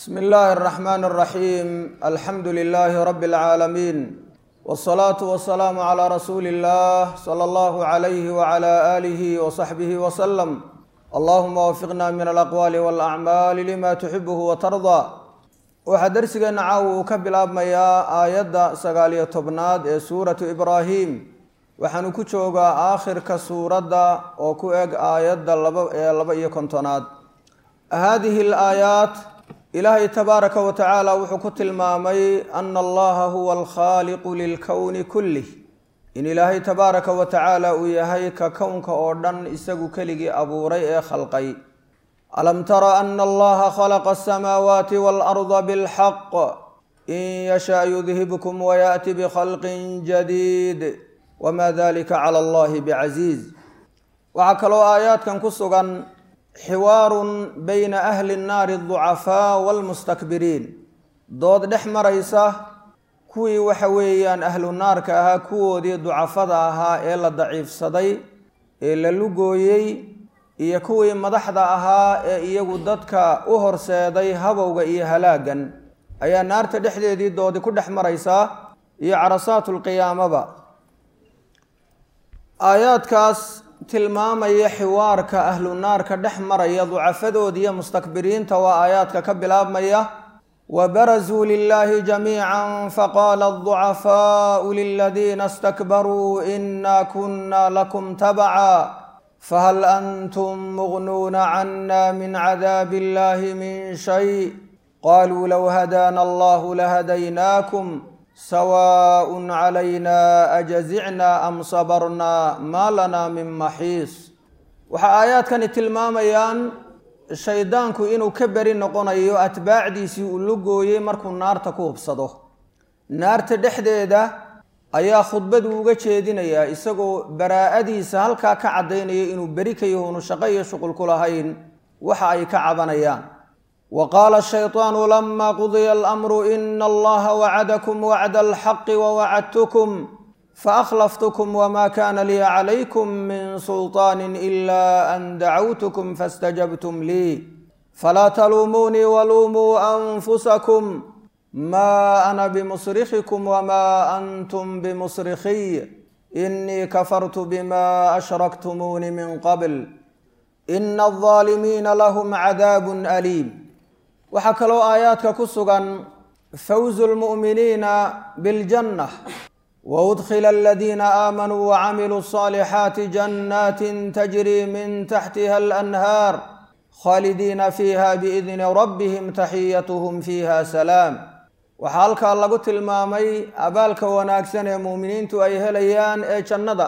بسم الله الرحمن الرحيم الحمد لله رب العالمين والصلاة والسلام على رسول الله صلى الله عليه وعلى آله وصحبه وسلم اللهم وفقنا من الأقوال والأعمال لما تحبه وترضى waxaa darsigeena caawa uu ka bilaabmayaa aayadda 19 ee suuratu Ibraahim waxaanu ku joogaa aakhirka suuradda oo ku eg aayadda 2 هذه الآيات إلهي تبارك وتعالى وحكو تلمامي أن الله هو الخالق للكون كله إن إلهي تبارك وتعالى ويهيك كونك أردن إساقو كلغي أبو ريء خلقي ألم تر أن الله خلق السماوات والأرض بالحق إن يشاء يذهبكم ويأتي بخلق جديد وما ذلك على الله بعزيز وعكلوا آيات كان كسوغان حوار بين أهل النار الضعفاء والمستكبرين dood dhex maraysa kuwii waxa weeyaan ahlu naarka ahaa kuwoodii ducafada ahaa ee la daciifsaday ee la lugooyay iyo kuwii madaxda ahaa ee iyagu dadka u horseeday habowga iyo halaagan ayaa naarta dhexdeedii doodi ku dhex maraysa iyo carasaatul qiyaamaba aayaadkaas tilmaamaya xiwaarka ahlu naarka dhex maraya ducafadood iyo mustakbiriinta waa aayaadka ka bilaabmaya وبرزوا لله جميعا فقال الضعفاء للذين استكبروا إنا كنا لكم تبعا فهل أنتم مغنون عنا من عذاب الله من شيء قالوا لو هدانا الله لهديناكم سواء علينا أجزعنا أم صبرنا ما لنا من محيص وآيات كانت الماميان shaydaanku inuu ka bari noqonayo atbaacdiisii uu lugooyay markuu naarta ku hubsado naarta dhexdeeda ayaa khudbad uga jeedinaya isagoo baraa'adiisa halka ka cadeynaya inuu bari ka yahay shaqo iyo shuqul ku lahayn waxa ay ka cabanayaan وقال الشيطان لما قضي الأمر إن الله وعدكم وعد الحق ووعدتكم فأخلفتكم وما كان لي عليكم من سلطان إلا أن دعوتكم فاستجبتم لي فلا تلوموني ولوموا أنفسكم ما أنا بمصرخكم وما أنتم بمصرخي إني كفرت بما أشركتموني من قبل إن الظالمين لهم عذاب أليم وحكلوا آياتك كسغا فوز المؤمنين بالجنة وأدخل الذين آمنوا وعملوا الصالحات جنات تجري من تحتها الأنهار خالدين فيها بإذن ربهم تحيتهم فيها سلام وحالك الله قلت المامي أبالك وناكسن مؤمنين تؤيهليان جنة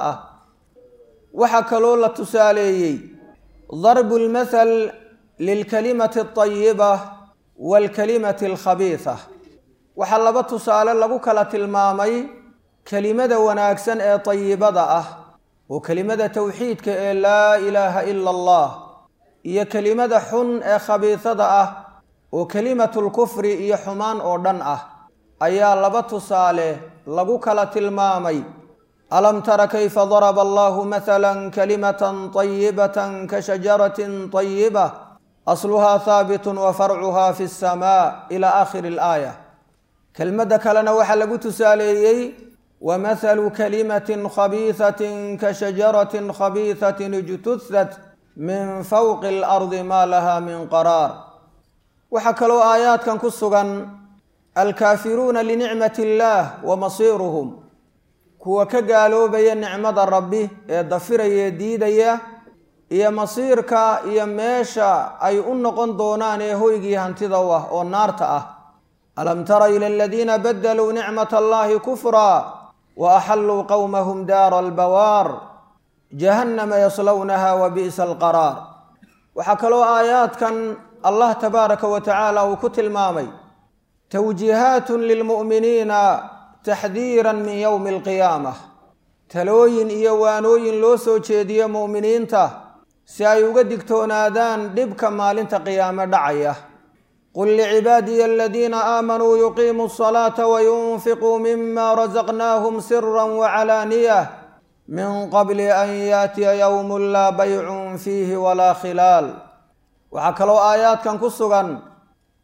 وحكلوا لتسالي ضرب المثل للكلمة الطيبة والكلمة الخبيثة وحلبت تسالي لقوك لتلمامي كلمة وناكسن طيبة وكلمة توحيد لا إله إلا الله هي كلمة حن خبيثة وكلمة الكفر هي حمان أردن أيا لبت صالح لقوك لتلمامي ألم تر كيف ضرب الله مثلا كلمة طيبة كشجرة طيبة أصلها ثابت وفرعها في السماء إلى آخر الآية كلمة كلنا وحلقت ساليي ومثل كلمة خبيثة كشجرة خبيثة اجتثت من فوق الأرض ما لها من قرار وحكلوا آيات كان كسغا الكافرون لنعمة الله ومصيرهم كوا كقالوا بي نعمة ربي يدفر يديديا يا مصيرك يا ميشا أي أنقن دونان يهويقي هانتضوه ونارتأه ألم تر إلى الذين بدلوا نعمة الله كفرا وأحلوا قومهم دار البوار جهنم يصلونها وبئس القرار وحكلوا آيات كان الله تبارك وتعالى وكتل مامي توجيهات للمؤمنين تحذيرا من يوم القيامة تلوين إيوانوين لوسو جيدي مؤمنين ته سيوغدك تونادان دبك مالنت قيامة دعيه قل لعبادي الذين آمنوا يقيموا الصلاة وينفقوا مما رزقناهم سرا وعلانية من قبل أن يأتي يوم لا بيع فيه ولا خلال وعكلوا آيات كان كسغا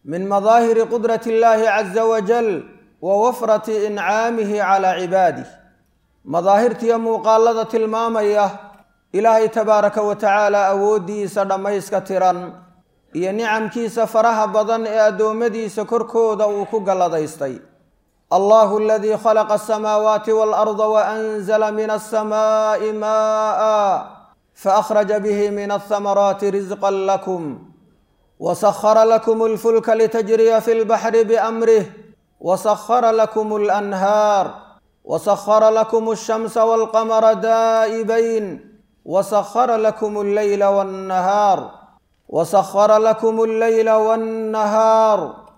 من مظاهر قدرة الله عز وجل ووفرة إنعامه على عباده مظاهرتي muuqaalada tilmaamaya ilaahay tabaaraka wa tacaala awoodiisa dhammayska tiran iyo nicamkiisa faraha badan ee addoommadiisa korkooda uu ku galladaystay allahu aladii khalaqa asamaawaati waalarda waanzala min alsamaa'i maa'a faakhraja bihi min alhamaraati risqan lakum wasakhara lakum alfulka litajriya fi lbaxri biamrih wasakhara lakum alanhaar wasakhara lakum alshamsa walqamara daa'ibayn وسخر لكم الليل والنهار وسخر لكم الليل والنهار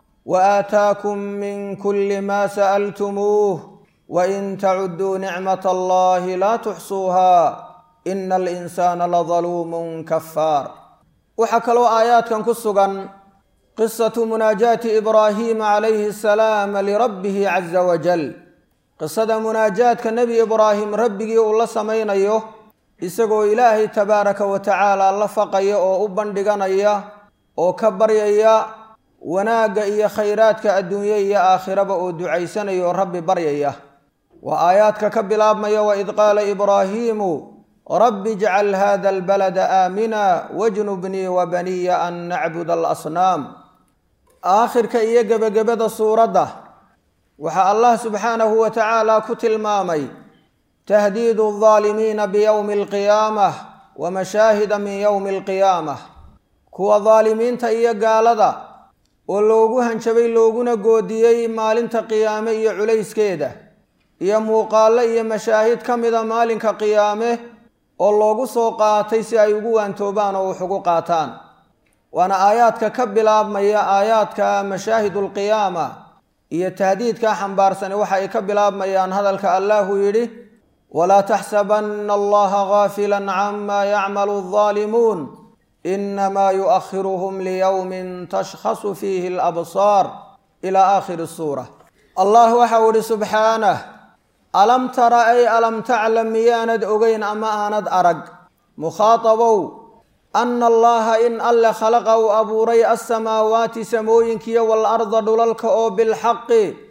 وآتاكم من كل ما سألتموه وإن تعدوا نعمة الله لا تحصوها إن الإنسان لظلوم كفار وحكلوا آيات كان كسغا قصة مناجاة إبراهيم عليه السلام لربه عز وجل قصة مناجاة كالنبي إبراهيم ربي الله سمين أيوه isagoo ilaahay tabaaraka wa tacaala la faqaya oo u bandhiganaya oo ka baryaya wanaagga iyo khayraadka adduunye iyo aakhiraba oo ducaysanaya oo rabbi baryaya waa aayaadka ka bilaabmaya wa id qaala ibraahiimu rabbi ijcal hada albalada aamina wajnubnii wa baniya an nacbuda alasnaam aakhirka iyo gebagabada suuradda waxaa allah subxaanahu wa tacaala ku tilmaamay تهديد الظالمين بيوم القيامة ومشاهد من يوم القيامة كوا ظالمين تأيي قالدا ولوغو هنشبي لوغونا قوديي مالنت قيامة إيا عليس كيدا إيا موقال إيا مشاهد كمدا مالنك قيامة ولوغو سوقاتي سيأيوغو أنتوبان وحقوقاتان وانا آياتك كبلاب ميا آياتك مشاهد القيامة إيا تهديدك حنبارسن وحا كبلاب ميا هذا الله يري ولا تحسبن الله غافلا عما يعمل الظالمون إنما يؤخرهم ليوم تشخص فيه الأبصار إلى آخر السورة الله وحول سبحانه ألم تر أي ألم تعلم مياند أغين أما آند أرق مخاطبوا أن الله إن ألا خلقوا أبو ري السماوات سموينك والأرض دلالك أو بالحق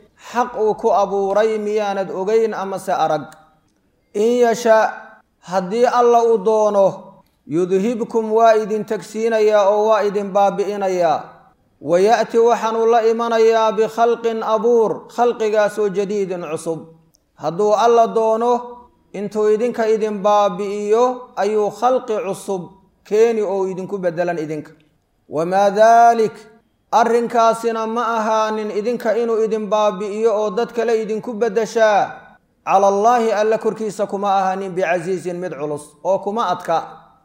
حقك أبو ري مياند أغين أما سأرق in yasha haddii alla u doono yudhibkum waa idin tagsiinayaa oo waa idin baabi'inayaa waya'ti waxaanu la imanayaa bikhalqin abuur khalqigaasoo jadiidin cusub hadduu alla doono intuu idinka idin baabi'iyo ayuu khalqi cusub keeni oo idinku beddelan idinka wamaa daalik arrinkaasina ma ahaanin idinka inuu idin baabi'iyo oo dad kale idinku beddeshaa على الله ألا كركيس كما أهانين بعزيز مدعلص أو كما أتكا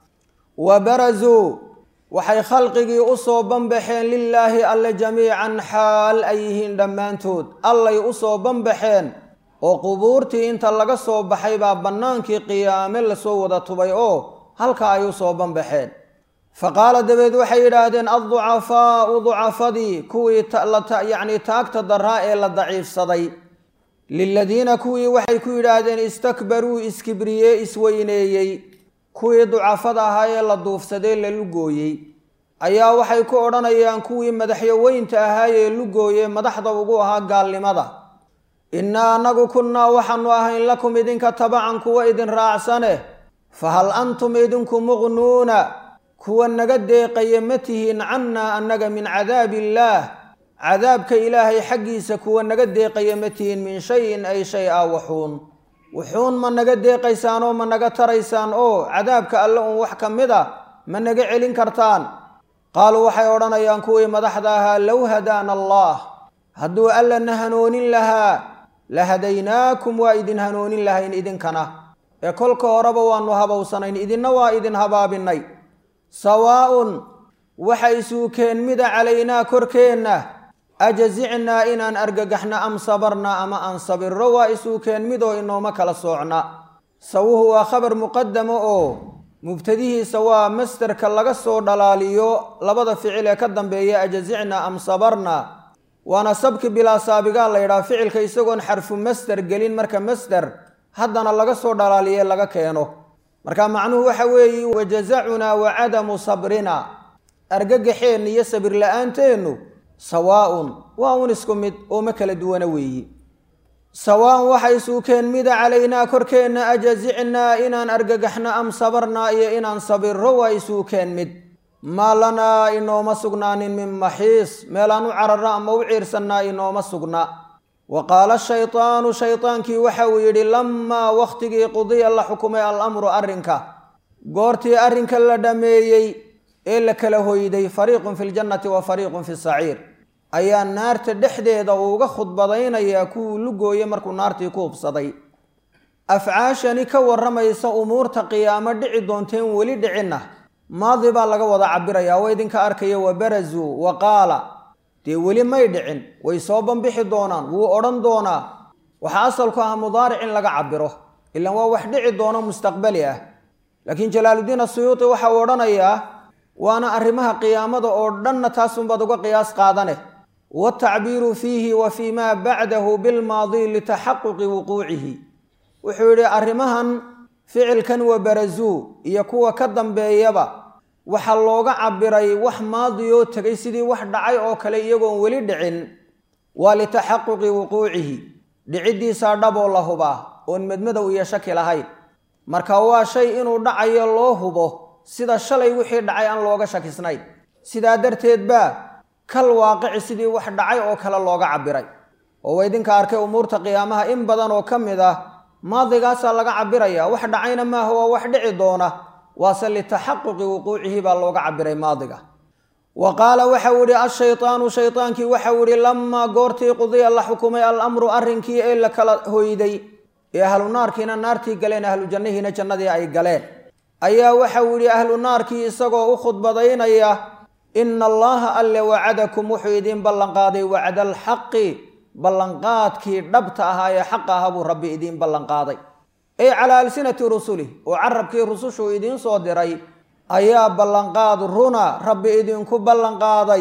وبرزوا وحي خلقي أصوبا بحين لله ألا جميعا حال أيهن دمانتود ألا يأصوبا بحين وقبورتي انت لغا صوب بحيبا بنانكي قيام لسوودة طبيعو هل كا يصوبا بحين فقال دبيد وحي رادين الضعفاء ضعفدي كوي يعني تاكت الضرائي للضعيف صدي للذين كوي وحي كوي رادين استكبروا اسكبريي اسوينيي كوي ضعفدا هاي لدوف سدين للغويي ايا وحي كو اورانيان كوي مدخيوينتا هاي لغويي مدخدا ugu aha gaalnimada inna nagu kunna waxanu ahayn lakum idinka tabacan kuwa idin raacsane fahal antum idinku mughnuuna kuwa naga deeqay matihin anna annaga min cadaabillah عذابك إلهي حقي سكوا نقد قيمتين من شيء أي شيء وحون من نقد قيسان أو من نقد تريسان أو عذابك الله وحكم مذا من نقد علين كرتان قالوا وحي ورنا ينكوي مدحداها لو هدانا الله هدوا ألا نهنون لها لهديناكم وإذن هنون لها إن إذن كنا يقول كوربا وانوهبا وصنين إذن نوا إذن هباب الني سواء وحيسو كان مدى علينا كركينا أجزعنا إن أرجحنا أم صبرنا أما أن صبر روائسو كان مدو إنه مكلا صعنا سوه خبر مقدم أو مبتديه سوا مستر كاللغسو دلاليو لبدا فعل كدن بيا أجزعنا أم صبرنا وانا سبك بلا سابقا ليرا فعل كيسوغن حرف مستر قلين مركا مستر حدنا اللغسو دلاليو لغا كينو مركا معنوه وحوي وجزعنا وعدم صبرنا أرجحين يسبر لأنتينو sawaa'un waa un isku mid oo ma kala duwana weeyi sawaa'un waxay suukeen mida calaynaa korkeenna ajazicnaa inaan argagaxno am sabarnaa iyo inaan sabirro waa isuukeen mid maa lanaa inooma sugnaanin min maxiis meelaan u cararno ama u ciirsannaa inooma sugna wa qaala shaytaanu shaytaankii waxa uu yidhi lammaa wakhtigii qudiya la xukumay alamru arrinka goortii arrinka la dhammeeyey ee la kala hoyday fariiqun fi ljannati wa fariiqun fi saciir ayaa naarta dhexdeeda uuga khudbadaynayaa kuwuu lugooye markuu naartii ku hubsaday afcaashani ka warramaysa umuurta qiyaamo dhici doonteen weli dhicinna maadi baa laga wada cabirayaa waa idinka arkaya wa barazuu wa qaala dee weli may dhicin way soo banbixi doonaan wuu odhan doonaa waxaa asalku ah mudaaric in laga cabiro ilaan waa wax dhici doono mustaqbali ah laakiin jalaaludiin asuyuuti waxa uu odhanayaa waana arrimaha qiyaamada oo dhanna taasunbaad uga qiyaas qaadane waatacbiiru fiihi wa fii maa bacdahu bilmaadi litaxaquqi wuquucihi wuxuu yidhi arrimahan ficilkan wa barazuu iyo kuwa ka dambeeyaba waxaa looga cabiray wax maadiyoo tegay sidii wax dhacay oo kale iyagoon weli dhicin waa litaxaquqi wuquucihi dhiciddiisaa dhaboo la hubaa oon madmadow iyo shaki lahayn marka waa shay inuu dhacayo loo hubo sida shalay wixii dhacay aan looga shakisnayn sidaa darteed baa kal waaqici sidii wax dhacay oo kale looga cabiray oo waa idinka arkay umuurta qiyaamaha in badan oo ka mid ah maadigaasaa laga cabiraya wax dhacayna maaha waa wax dhici doona waase litaxaquqi wuquucihi baa looga cabiray maadiga wa qaala waxau idhi ashaytaanu shaytaankii waxau idhi lamaa goortii qudiya la xukumay alamru arrinkii ee la kala hoyday ee ahlu naarkiina naartii galeen ahlu jannihiina jannadii ay galeen ayaa waxau idhi ahlu naarkii isagoo u khudbadaynaya ina allaha alle wacadakum wuxuu idiin ballanqaaday wacda alxaqi ballanqaadkii dhabta ahaa ee xaqa aha buu rabbi idiin ballanqaaday ey calaa alsinati rusulih oo carabkii rusushuu idiin soo diray ayaa ballanqaad runa rabbi idinku ballanqaaday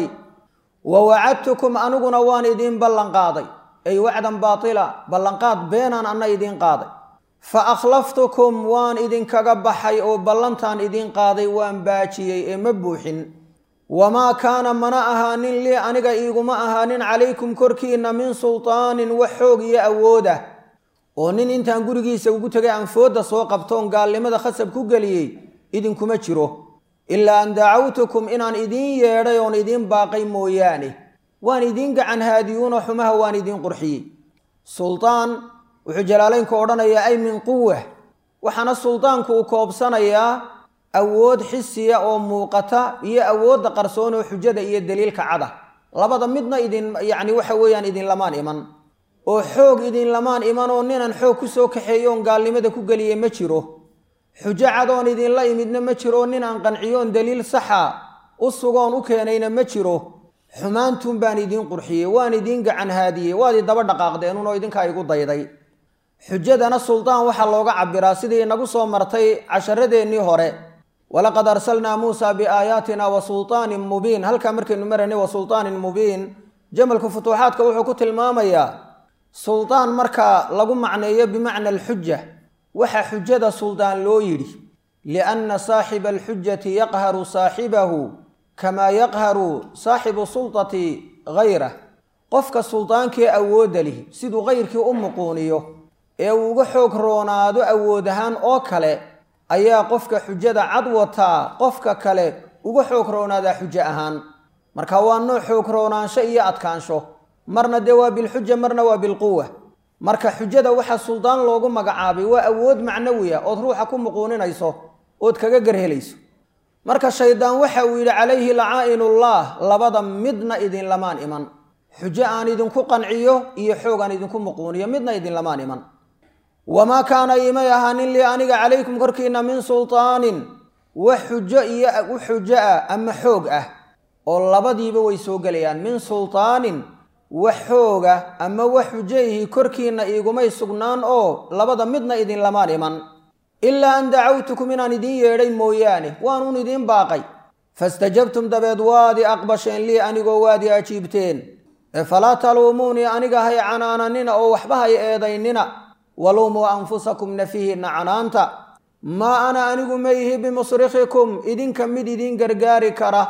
wa wacadtukum aniguna waan idiin ballanqaaday ay wacdan baatila ballanqaad beenaan anna idiin qaaday fa akhlaftukum waan idinkaga baxay oo ballantaan idiin qaaday waan baajiyey ee ma buuxin wamaa kaana mana ahaanin lii aniga iiguma ahaanin calaykum korkiinna min sultaanin wax xoog iyo awoodah oo nin intaan gurigiisa ugu tegay aan foodda soo qabtoon gaalnimada khasab ku geliyey idinkuma jiro ilaa an dacawtukum inaan idiin yeedhay oon idiin baaqay mooyaane waan idiin gacan haadiyuunoo xumaha waan idiin qurxiyey sultaan wuxuu jalaalaynku odhanayaa ay min quwa waxaana sultaanku uu koobsanayaa awood xisiya oo muuqata iyo awoodda qarsoon oo xujada iyo daliilka cada labada midna yacni waxa weeyaan idinlamaan iman oo xoog idinlamaan iman oo ninaan xoog ku soo kaxeeyoon gaalnimada ku geliyey ma jiro xujo cadoon idinla imidna ma jiro nin aan qanciyoon daliil saxa u sugoon u keenayna ma jiro xumaantuun baan idiin qurxiyey waan idiin gacan haadiyey waad i daba dhaqaaqdeenunoo idinkaa igu dayday xujadana sultaan waxaa looga cabiraa sidii inagu soo martay casharadeenii hore walaqad arsalnaa muusa biaayaatina wa sultaanin mubiin halkaa markaynu maraynay wa sultaanin mubiin jamalku futuuxaadka wuxuu ku tilmaamayaa sultaan marka lagu macneeyo bimacna alxuja waxa xujada sultaan loo yidhi lianna saaxiba alxujati yaqharu saaxibahu kamaa yaqharu saaxibu sultati hayrah qofka sultaankii awoodda lihi siduu hayrkii u muquuniyo ee uu uga xoog roonaado awood ahaan oo kale ayaa qofka xujada cad wataa qofka kale uga xoog roonaadaa xujo ahaan marka waa nooc xoog roonaansho iyo adkaansho marna dee waa bilxuja marna waa bilquwa marka xujada waxaa sultaan loogu magacaabay waa awood macnawiya ood ruuxa ku muquuninayso ood kaga garhelayso marka shaydaan waxa uu yidhi calayhi lacaa'inullah labada midna idinlamaan iman xujo aan idinku qanciyo iyo xoog aan idinku muquuniyo midna idinlamaan iman wamaa kaana imay ahaanin lii aniga calaykum korkiinna min sultaanin wax xujo iyo xujo ah ama xoog ah oo labadiiba way soo gelayaan min sultaanin wax xooga ama wax xujayihi korkiinna iigumay sugnaan oo labada midna idinlamaan iman ilaa an dacawtukum inaan idiin yeedhay mooyaane waanuun idiin baaqay fastajabtum dabeed waadi aqbasheen lii anigoo waadi ajiibteen ee falaa taluumuunii aniga hay canaananina oo waxba hay eedaynina waluumuu anfusakum nafihiinna canaanta maa ana anigu ma ihi bimusrikhikum idinka mid idiin gargaari kara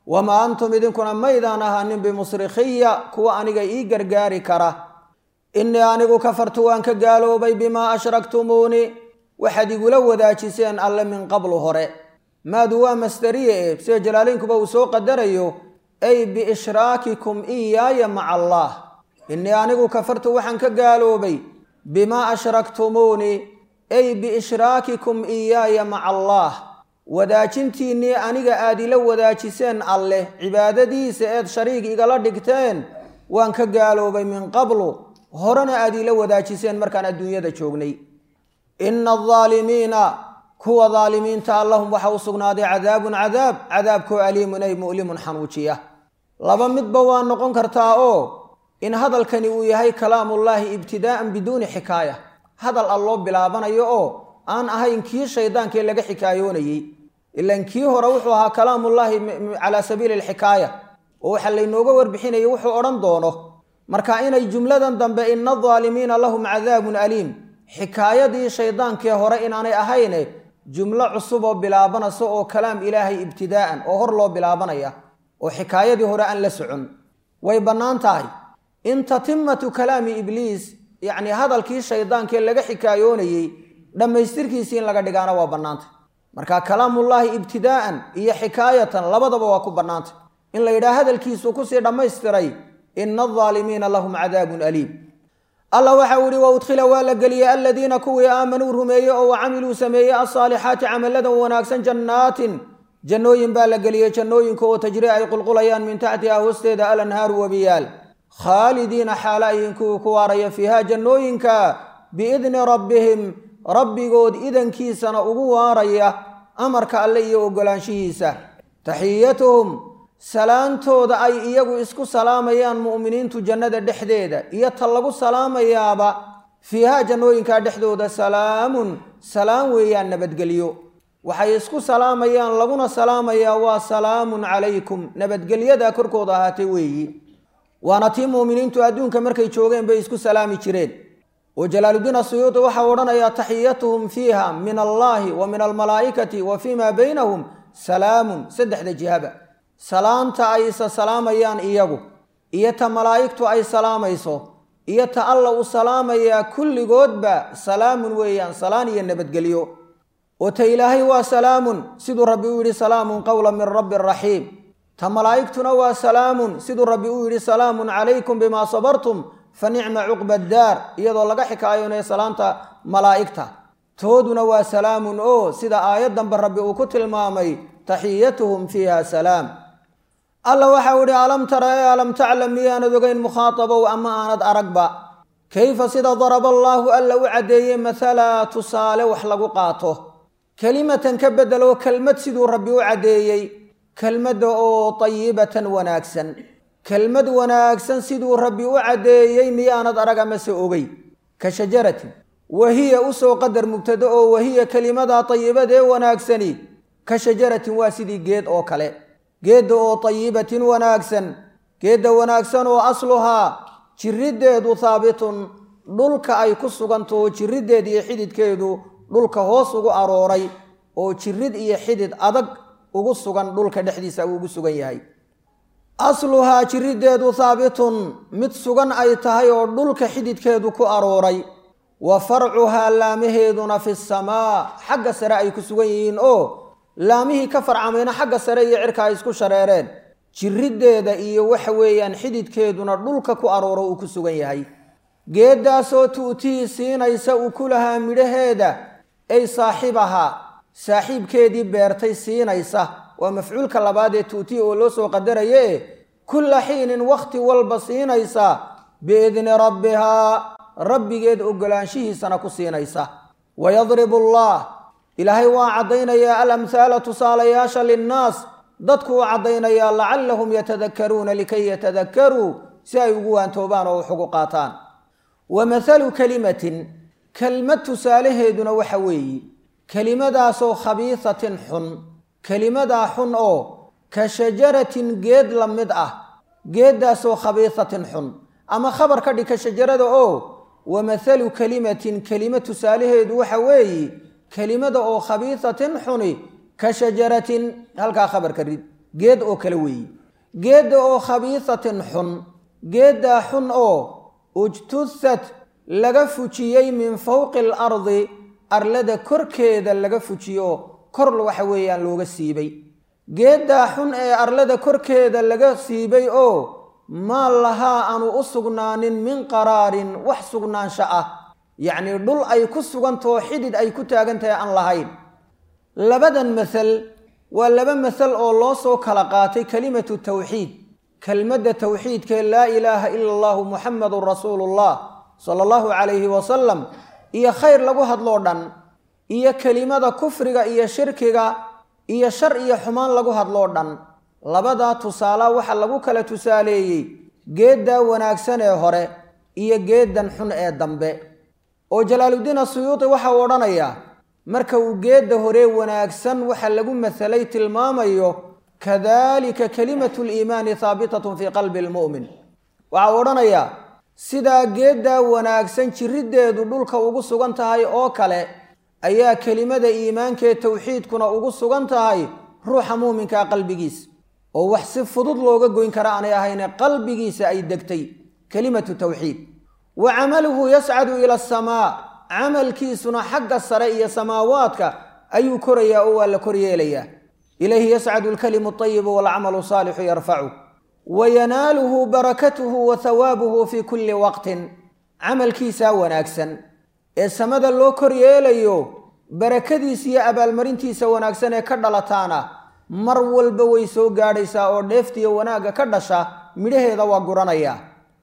wamaa antum idinkuna maydaan ahaanin bimusrikhiya kuwa aniga ii gargaari kara innii anigu kafartu waan ka gaaloobay bimaa ashraktumuuni waxaad igula wadaajiseen alle min qablu hore maadu waa masdariye sida jalaalaynkuba uu soo qadarayo ay biishraakikum iyaaya maca allah innii anigu kafartu waxaan ka gaaloobay bimaa ashraktumuuni ay biishraakikum iyaaya maca allah wadaajintiinnii aniga aad ila wadaajiseen alleh cibaadadiisa eed shariig igala dhigteen waan ka gaaloobay min qablu horena aad ila wadaajiseen markaan adduunyada joognay ina aldaalimiina kuwa daalimiinta lahum waxa u sugnaaday cadaabun cadaabkoo aliimun ay mu'limun xanuujiya laba midba waa noqon kartaa oo in hadalkani uu yahay kalaamullaahi ibtidaa'an biduuni xikaaya hadal alloo bilaabanayo oo aan ahayn kii shaydaankee laga xikaayoonayey ilan kii hore wuxuu ahaa kalaamullaahi calaa sabiili alxikaaya oo waxa laynooga warbixinaya wuxuu odhan doono marka inay jumladan dambe ina aldaalimiina lahum cadaabun aliim xikaayadii shaydaankee hore inaanay ahayne jumlo cusub oo bilaabanaysa oo kalaam ilaahay ibtidaa'an oo hor loo bilaabanaya oo xikaayadii hore aan la socon way bannaan tahay in tatimatu kalaami ibliis yacni hadalkii shaydaankee laga xikaayoonayey dhammaystirkiisii in laga dhigaana waa bannaantay marka kalaamullaahi ibtidaa'an iyo xikaayatan labadaba waa ku bannaantay in la yidhaha hadalkiisuu kusii dhammaystiray ina aldaalimiina lahum cadaabun aliim allah waxa uu yihi waudkhila waa la geliyey aladiina kuwii aamanuu rumeeyey oo wacamiluu sameeyey alsaalixaati camalladan wanaagsan jannaatin jannooyin baa la geliyey jannooyinka oo tajri ay qulqulayaan min taxtiha hoosteeda alanhaaru wabiyaal khaalidiina xaala ayin kuwii ku waaraya fiiha jannooyinka biidni rabbihim rabbigood idankiisana ugu waaraya amarka alle iyo ogolaanshihiisa taxiyatuhum salaantooda ay iyagu isku salaamayaan mu'miniintu jannada dhexdeeda iyo ta lagu salaamayaaba fiiha jannooyinkaa dhexdooda salaamun salaam weeyaan nabadgelyo waxay isku salaamayaan laguna salaamayaa waa salaamun calaykum nabadgelyadaa korkooda ahaatay weeyi waana tii mu'miniintu adduunka markay joogeen bay isku salaami jireen oo jalaaluddiin asuyuudi waxaa odhanayaa taxiyatuhum fiiha min allaahi wa min almalaa'ikati wa fii maa baynahum salaamun saddexda jihaba salaanta ay isa salaamayaan iyagu iyo ta malaa'igtu ay salaamayso iyo ta alla u salaamayaa kulligoodba salaamun weeyaan salaan iyo nabadgelyo oo ta ilaahay waa salaamun siduu rabbi u yidhi salaamun qowlan min rabbi raxiim ta malaa'igtuna waa salaamun siduu rabbi u yidhi salaamun calaykum bimaa sabartum fa nicma cuqba addaar iyadoo laga xikaayoonaya salaanta malaa'igta tooduna waa salaamun oo sida aayaddanba rabbi uu ku tilmaamay taxiyatuhum fiiha salaam alla waxa uu ihi alam tara ee alam taclam miyaanad ogeyn mukhaatabow ama aanad aragba kayfa sida daraba allaahu alla u caddeeyey mathala tusaale wax lagu qaato kelimatan ka bedelo kelmad siduu rabbi u caddeeyey kelmadda oo tayibatan wanaagsan kelmad wanaagsan siduu rabbi u caddeeyey miyaanad arag amase ogey ka shajaratin wahiya u soo qadar mubtado oo wahiya kelimadaa tayibadee wanaagsani ka shajaratin waa sidii geed oo kale geedda oo tayibatin wanaagsan geedda wanaagsan oo asluhaa jiriddeedu haabitun dhulka ay ku sugantaho jiriddeed iyo xididkeedu dhulka hoos ugu arooray oo jirid iyo xidid adag ugu sugan dhulka dhexdiisa uu ugu sugan yahay asluhaa jiriddeedu haabitun mid sugan ay tahay oo dhulka xididkeedu ku arooray wa farcuhaa laamaheeduna fi samaa xagga sare ay ku sugan yihiin oo laamihii ka farcamayna xagga sare iyo cirka ay isku shareereen jiriddeeda iyo waxa weeyaan xididkeeduna dhulka ku arooro uu ku sugan yahay geeddaasoo tu'tii siinaysa ukulahaa midhaheeda ay saaxibahaa saaxiibkeedii beertay siinaysa waa mafcuulka labaad ee tu'tii oo loo soo qadaraye kulla xiinin wakhti walba siinaysa biidni rabbihaa rabbigeed ogolaanshihiisana ku siinaysa wayadribu allah ilaahay waa caddaynayaa alamhaala tusaalayaasha linnaas dadku u caddaynayaa lacallahum yatadakkaruuna likay yatadakkaruu si ay ugu waantoobaan oo wax ugu qaataan wa mathalu kelimatin kelmad tusaalaheeduna waxa weeye kelimadaasoo khabiisatin xun kelimadaa xun oo ka shajaratin geed la mid ah geeddaasoo khabiisatin xun ama khabar ka dhig ka shajarada oo wa mathalu kelimatin kelima tusaalaheedu waxa weeye kelimada oo khabiisatin xuni ka shajaratin halkaa khabarka rid geed oo kale weeyi geedda oo khabiisatin xun geeddaa xun oo ujtusat laga fujiyey min fawqi alardi arlada korkeeda laga fujiyo kor waxa weeyaan looga siibay geeddaa xun ee arlada korkeeda laga siibay oo maa lahaa aanu u sugnaanin min qaraarin wax sugnaansho ah yacnii dhul ay ku sugantao xidid ay ku taagan tahay aan lahayn labadan masal waa laba masal oo loo soo kala qaatay kelimatu tawxiid kelmadda tawxiidkee laa ilaaha ila allahu muxamadun rasuulullah sala allahu calayhi wasalam iyo khayr lagu hadloo dhan iyo kelimada kufriga iyo shirkiga iyo shar iyo xumaan lagu hadloo dhan labadaa tusaalaa waxaa lagu kala tusaaleeyey geeddaa wanaagsan ee hore iyo geeddan xun ee dambe oo jalaaluddiin asuyuuti waxa uu odhanayaa marka uu geedda hore wanaagsan waxa lagu masalay tilmaamayo kadalika kalimatu liimaani haabitatun fii qalbi almu'min waxa uu odhanayaa sidaa geeddaa wanaagsan jiriddeedu dhulka ugu sugan tahay oo kale ayaa kelimada iimaankee tawxiidkuna ugu sugan tahay ruuxa muuminkaa qalbigiisa oo wax si fudud looga goyn kara aanay ahayne qalbigiisa ay degtay kelimatu tawxiid wa camaluhu yascadu ila asamaa camalkiisuna xagga sare iyo samaawaadka ayuu korayaa oo waa la koryeelayaa ilayhi yascadu alkalimu alayibu waalcamalu saalixu yarfacu wayanaaluhu barakatuhu wa hawaabuhu fii kulli waqtin camalkiisaa wanaagsan ee samada loo koryeelayo barakadiisa iyo abaalmarintiisa wanaagsan ee ka dhalataana mar walba way soo gaadhaysaa oo dheeftiyo wanaagga ka dhasha midhaheeda waa guranaya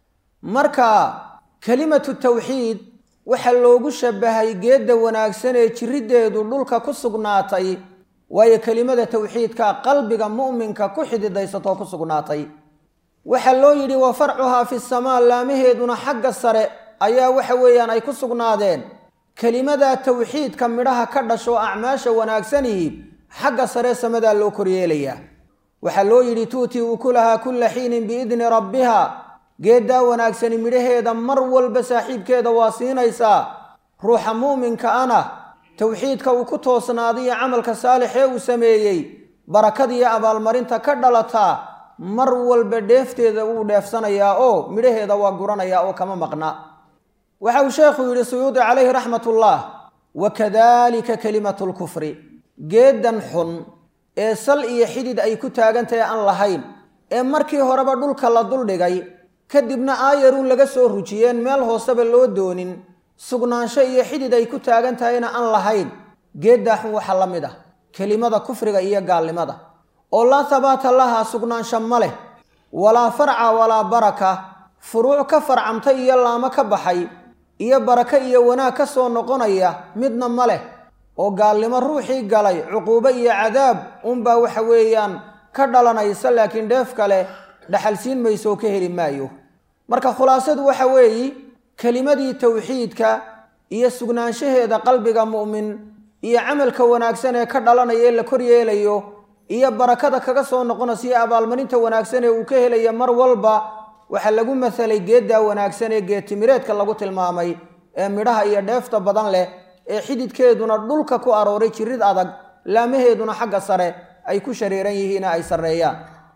marka kelimatu tawxiid waxaa loogu shabahay geedda wanaagsan ee jiriddeedu dhulka ku sugnaatay waayo kelimada tawxiidka qalbiga mu'minka ku xididaysato ku sugnaatay waxaa loo yidhi wa farcuhaa fi samaa laamaheeduna xagga sare ayaa waxa weeyaan ay ku sugnaadeen kelimadaa tawxiidka midhaha ka dhasho acmaasha wanaagsanihi xagga sare samadaa loo koryeelayaa waxaa loo yidhi tuutii ukulahaa kulla xiinin biidni rabbiha geeddaa wanaagsani midhaheeda mar walba saaxiibkeeda waa siinaysaa ruuxa muuminka ana tawxiidka uu ku toosnaaday iyo camalka saalixee uu sameeyey barakadiiyo abaalmarinta ka dhalataa mar walba dheefteeda wuu dheefsanayaa oo midhaheeda waa guranayaa oo kama maqna waxa uu sheekhu yidhi suyuudi calayhi raxmatullah wakadalika kelimatu lkufri geeddan xun ee sal iyo xidid ay ku taagan tahay aan lahayn ee markii horeba dhulka la duldhigay kadibna aayaruun laga soo rujiyeen meel hooseba loo doonin sugnaansho iyo xidid ay ku taagan tahayna aan lahayn geeddaa xun waxaa la mid ah kelimada kufriga iyo gaalnimada oo laa habaata lahaa sugnaansho ma leh walaa farca walaa baraka furuuc ka farcamtay iyo laamo ka baxay iyo barako iyo wanaag ka soo noqonaya midna ma leh oo gaalnimo ruuxii galay cuquubo iyo cadaab unbaa waxa weeyaan ka dhalanaysa laakiin dheef kale dhaxalsiin mayso ka heli maayo marka khulaasadu waxa weeyi kelimadii tawxiidka iyo sugnaanshaheeda qalbiga mu'min iyo camalka wanaagsan ee ka dhalanaya ee la koryeelayo iyo barakada kaga soo noqonaysa iyo abaalmarinta wanaagsan ee uu ka helaya mar walba waxaa lagu masalay geeddaa wanaagsan ee geedtimireedka lagu tilmaamay ee midhaha iyo dheefta badan leh ee xididkeeduna dhulka ku arooray jirid adag laamaheeduna xagga sare ay ku shareeran yihiin ay sarreeyaan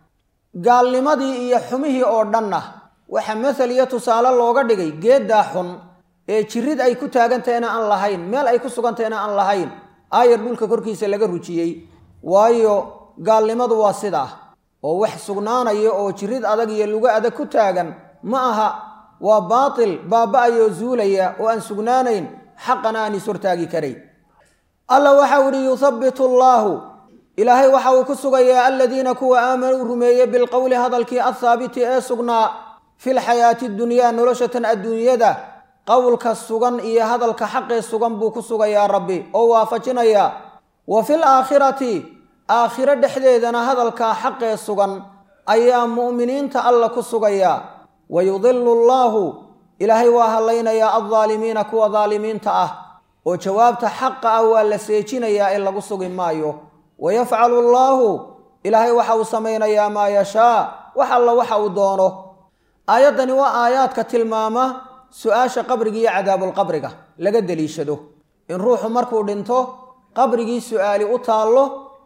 gaalnimadii iyo xumihii oo dhanna waxaa masal iyo tusaale looga dhigay geeddaa xun ee jirid ay ku taagantahayna aan lahayn meel ay ku sugantahayna aan lahayn aayar dhulka korkiisa laga rujiyey waayo gaalnimadu waa sidaa oo wax sugnaanaya oo jirid adag iyo lugo adag ku taagan ma aha waa baatil baaba-ayoo zuulaya oo aan sugnaanayn xaqana aan is hortaagi karayn alla waxau ihi yuhabbitu allaahu ilaahay waxa uu ku sugayaa aladiina kuwa aamanuu rumeeyey bilqowli hadalkii athaabiti ee sugnaa filxayaati dunyaa noloshatan adduunyada qowlka sugan iyo hadalka xaqee sugan buu ku sugayaa rabbi oo waafajinayaa wa fil aakhirati aakhiro dhexdeedana hadalkaa xaqee sugan ayaa mu'miniinta alla ku sugayaa wayudilu allaahu ilaahay waa hadlaynayaa aldaalimiina kuwa daalimiinta ah oo jawaabta xaqa ah waa la seejinayaa ee lagu sugi maayo wayafcalu allaahu ilaahay waxa uu samaynayaa maa yashaa wax alla waxa uu doono aayaddani waa aayaadka tilmaama su-aasha qabriga iyo cadaabulqabriga laga deliishado in ruuxu markuu dhinto qabrigii su-aali u taallo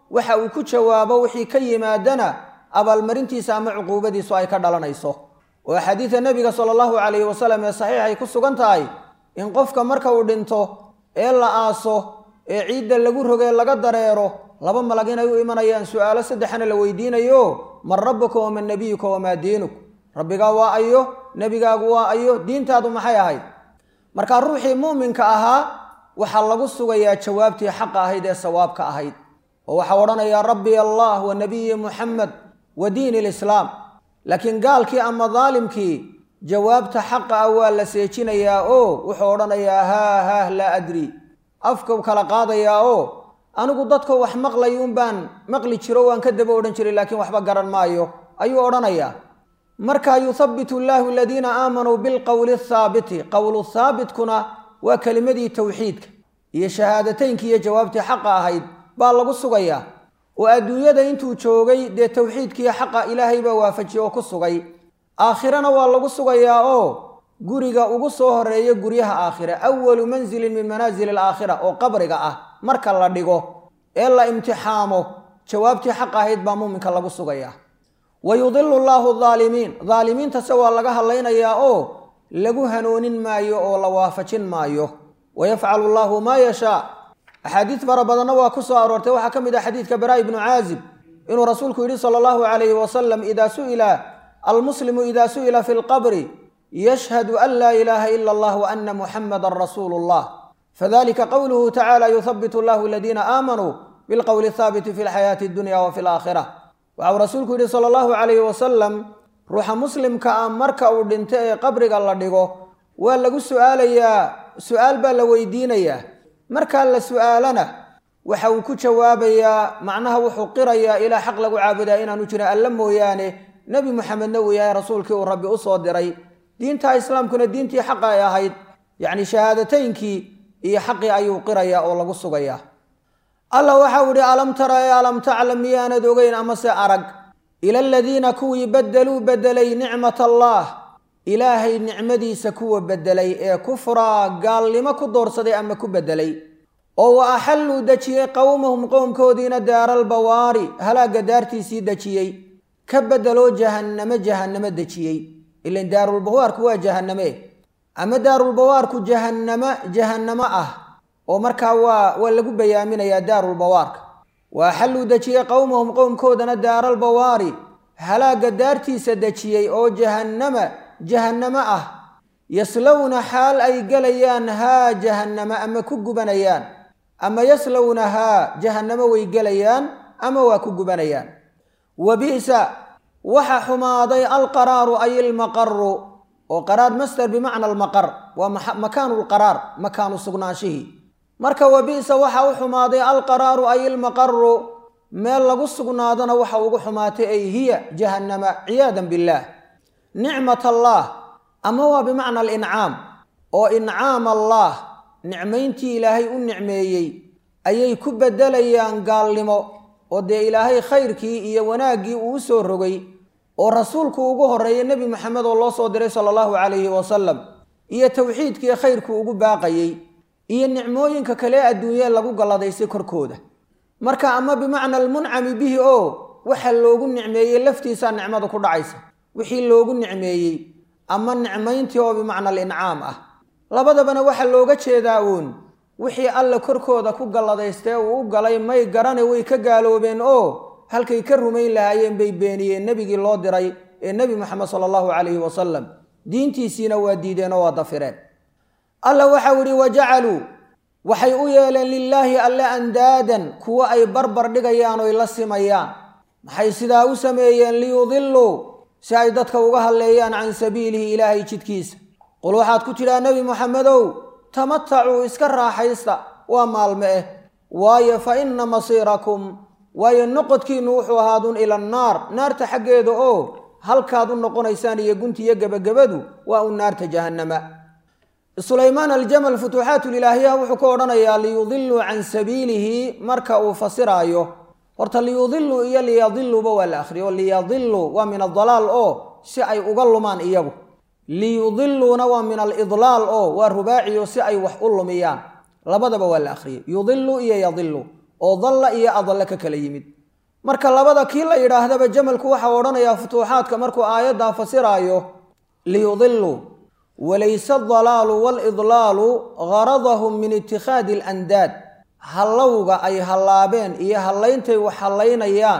waxa uu ku jawaabo wixii ka yimaadana abaalmarintiisa ama cuquubadiisu ay ka dhalanayso oo xadiidka nabiga sallallahu alayhi wasallam ee saxiix ay ku sugan tahay in qofka marka uu dhinto ee la aaso ee ciidda lagu rogay laga dareero laba malag inay u imanayaan su'aalo saddexna la weydiinayo man rabbuka wa man nabiyuka wa ma diinuk rabbiga waa ayo nabigaagu waa ayo diintaadu maxay ahayd marka ruuxii muuminka ahaa waxa lagu sugayaa jawaabtii xaq ahayd ee sawaabka ahayd oo waxa odhanayaa rabbi allah wa nabiyyi muhammad wa diin alislaam laakiin gaalkii ama daalimkii jawaabta xaqa ah waa la seejinayaa oo wuxuu odhanayaa haa la adri afka kala qaadayaa oo anigu dadka wax maqlayuun baan maqli jiro waan ka daba odhan jiray laakiin waxba garan maayo ayuu odhanayaa marka yuthabbitu allahu aladiina aamanuu bilqowli athaabiti qowlu thaabitkuna waa kelimadii tawxiidka iyo shahaadateynka iyo jawaabtii xaqa ahayd baa lagu sugayaa oo adduunyada intuu joogay dee tawxiidkiiyo xaqa ilaahay baa waafajiyey oo ku sugay aakhirana waa lagu sugayaa oo guriga ugu soo horeeya guryaha aakhira awalu manzilin min manaazil alaakhira oo qabriga ah marka la dhigo ee la imtixaamo jawaabtii xaq ahayd baa muuminka lagu sugayaa wayudilu allahu adaalimiin daalimiintase waa laga hadlaynayaa oo lagu hanoonin maayo oo la waafajin maayo wayafcalu allahu maa yashaa axaadiis fara badanna waa ku soo aroortay waxaa ka mid ah xadiidka baraa ibnu caazib inuu rasuulku yidhi sala allahu calayhi wasalam idaa su'ila almuslimu idaa su'ila fi lqabri yashhadu an laa ilaaha ila allah wa ana muxamadan rasuulu llah fadalika qowluhu tacala yuthabitu allahu aladiina aamanuu bilqowli athaabiti fi lxayaati addunya wa fi alaakhira waxau rasuulku yidhi sala allahu calayhi wasalam ruuxa muslimka ah marka uu dhinto ee qabriga la dhigo waa lagu su'aalayaa su'aal baa la weydiinayaa markaa la su'aalana waxa uu ku jawaabayaa macnaha wuxuu qirayaa ilaa xaq lagu caabudaa inaanu jirin alla mooyaane nebi muxamedna uu yahay rasuulkii uu rabbi u soo diray diinta islaamkuna diintii xaqa ay ahayd yacni shahaadataynkii iyo xaqii ayuu qirayaa oo lagu sugayaa alla waxau idhi alam tara ee alam taclam miyaanad ogeyn amase arag ila aladiina kuwii beddeluu beddelay nicmat allaah ilaahay nicmadiisa kuwa beddelay ee kufraa gaalnimo ku doorsaday ama ku beddelay oo wa axalluu dejiyey qowmahum qowmkoodiina daaralbawaari halaagga daartiisii dejiyey ka beddeloo jahannamo dejiyey ilan daarulbawaarku waa jahanname ama daarulbawaarku jahannamo ah oo markaa waa lagu bayaaminayaa daarulbawaarka wa axalluu dejiyey qowmahum qowmkoodana daaralbawaari halaagga daartiisa dejiyey oo jahannamo ah yaslowna xaal ay gelayaan haa jahannamo ama ku gubanayaan ama yaslowna haa jahannamo way gelayaan ama waa ku gubanayaan wa bi'sa waxa xumaaday alqaraaru ay ilmaqaru oo qaraar masdar bimacna almaqar waa makaanu lqaraar makaanu sugnaanshihii marka wa bi'sa waxa u xumaaday alqaraaru ay ilmaqaru meel lagu sugnaadana waxa ugu xumaatay ay hiya jahannama ciyaadan billaah nicmat allaah ama waa bimacna alincaam oo incaam allaah nicmayntii ilaahay u nicmeeyey ayay ku beddelayaan gaalnimo oo dee ilaahay khayrkii iyo wanaaggii uu u soo rogay oo rasuulku ugu horreeyay nebi moxamed oo loo soo diray sala allahu calayhi wasalam iyo tawxiidkii khayrku ugu baaqayey iyo nicmooyinka kale adduunyee lagu galladaysay korkooda marka ama bimacna almuncami bihi oo waxa loogu nicmeeyey laftiisaa nicmadu ku dhacaysa wixii loogu nicmeeyey ama nicmayntii oo bimacna alincaam ah labadabana waxaa looga jeedaa uun wixii alla korkooda ku galladaystee uu u galay may garane way ka gaaloobeen oo halkay ka rumayn lahaayeen bay beeniyeen nebigii loo diray ee nebi moxamed sala allahu calayhi wasalam diintiisiina waa diideen oo waa dafireen alla waxau idhi wajacaluu waxay u yeeleen lilaahi alle andaadan kuwo ay barbar dhigayaan oy la simayaan maxay sidaa u sameeyeen liyudiluu si ay dadka uga hadleeyaan can sabiilihi ilaahay jidkiisa qul waxaad ku tidhaa nebi moxamedow tamatacuu iska raaxaysta waa maalme eh waayo fa inna masiirakum waayo noqodkiinnu wuxuu ahaadun ila annaar naarta xaggeeda oo halkaad u noqonaysaan iyo guntiiyo gebagabadu waa un naarta jahannama sulaymaan aljamal futuuxaatulilaahiyaha wuxuu ka odhanayaa liyudiluu can sabiilihi marka uu fasiraayo horta liyudiluu iyo liyadiluuba waa la akhriyo liyadiluu waa min adalaal oo si ay uga lumaan iyagu liyudiluuna waa min alidlaal oo waa rubaaciyo si ay wax u lumiyaan labadaba waa la akhriyay yudilu iyo yadilu oo dalla iyo adalla ka kala yimid marka labada kii la yidhaahdaba jamalku waxa odhanayaa futuuxaadka markuu aayaddaa fasiraayo liyudiluu walaysa adalaalu waalidlaalu garadahum min itikhaadi alandaad hallowga ay hallaabeen iyo hallayntay wax hallaynayaan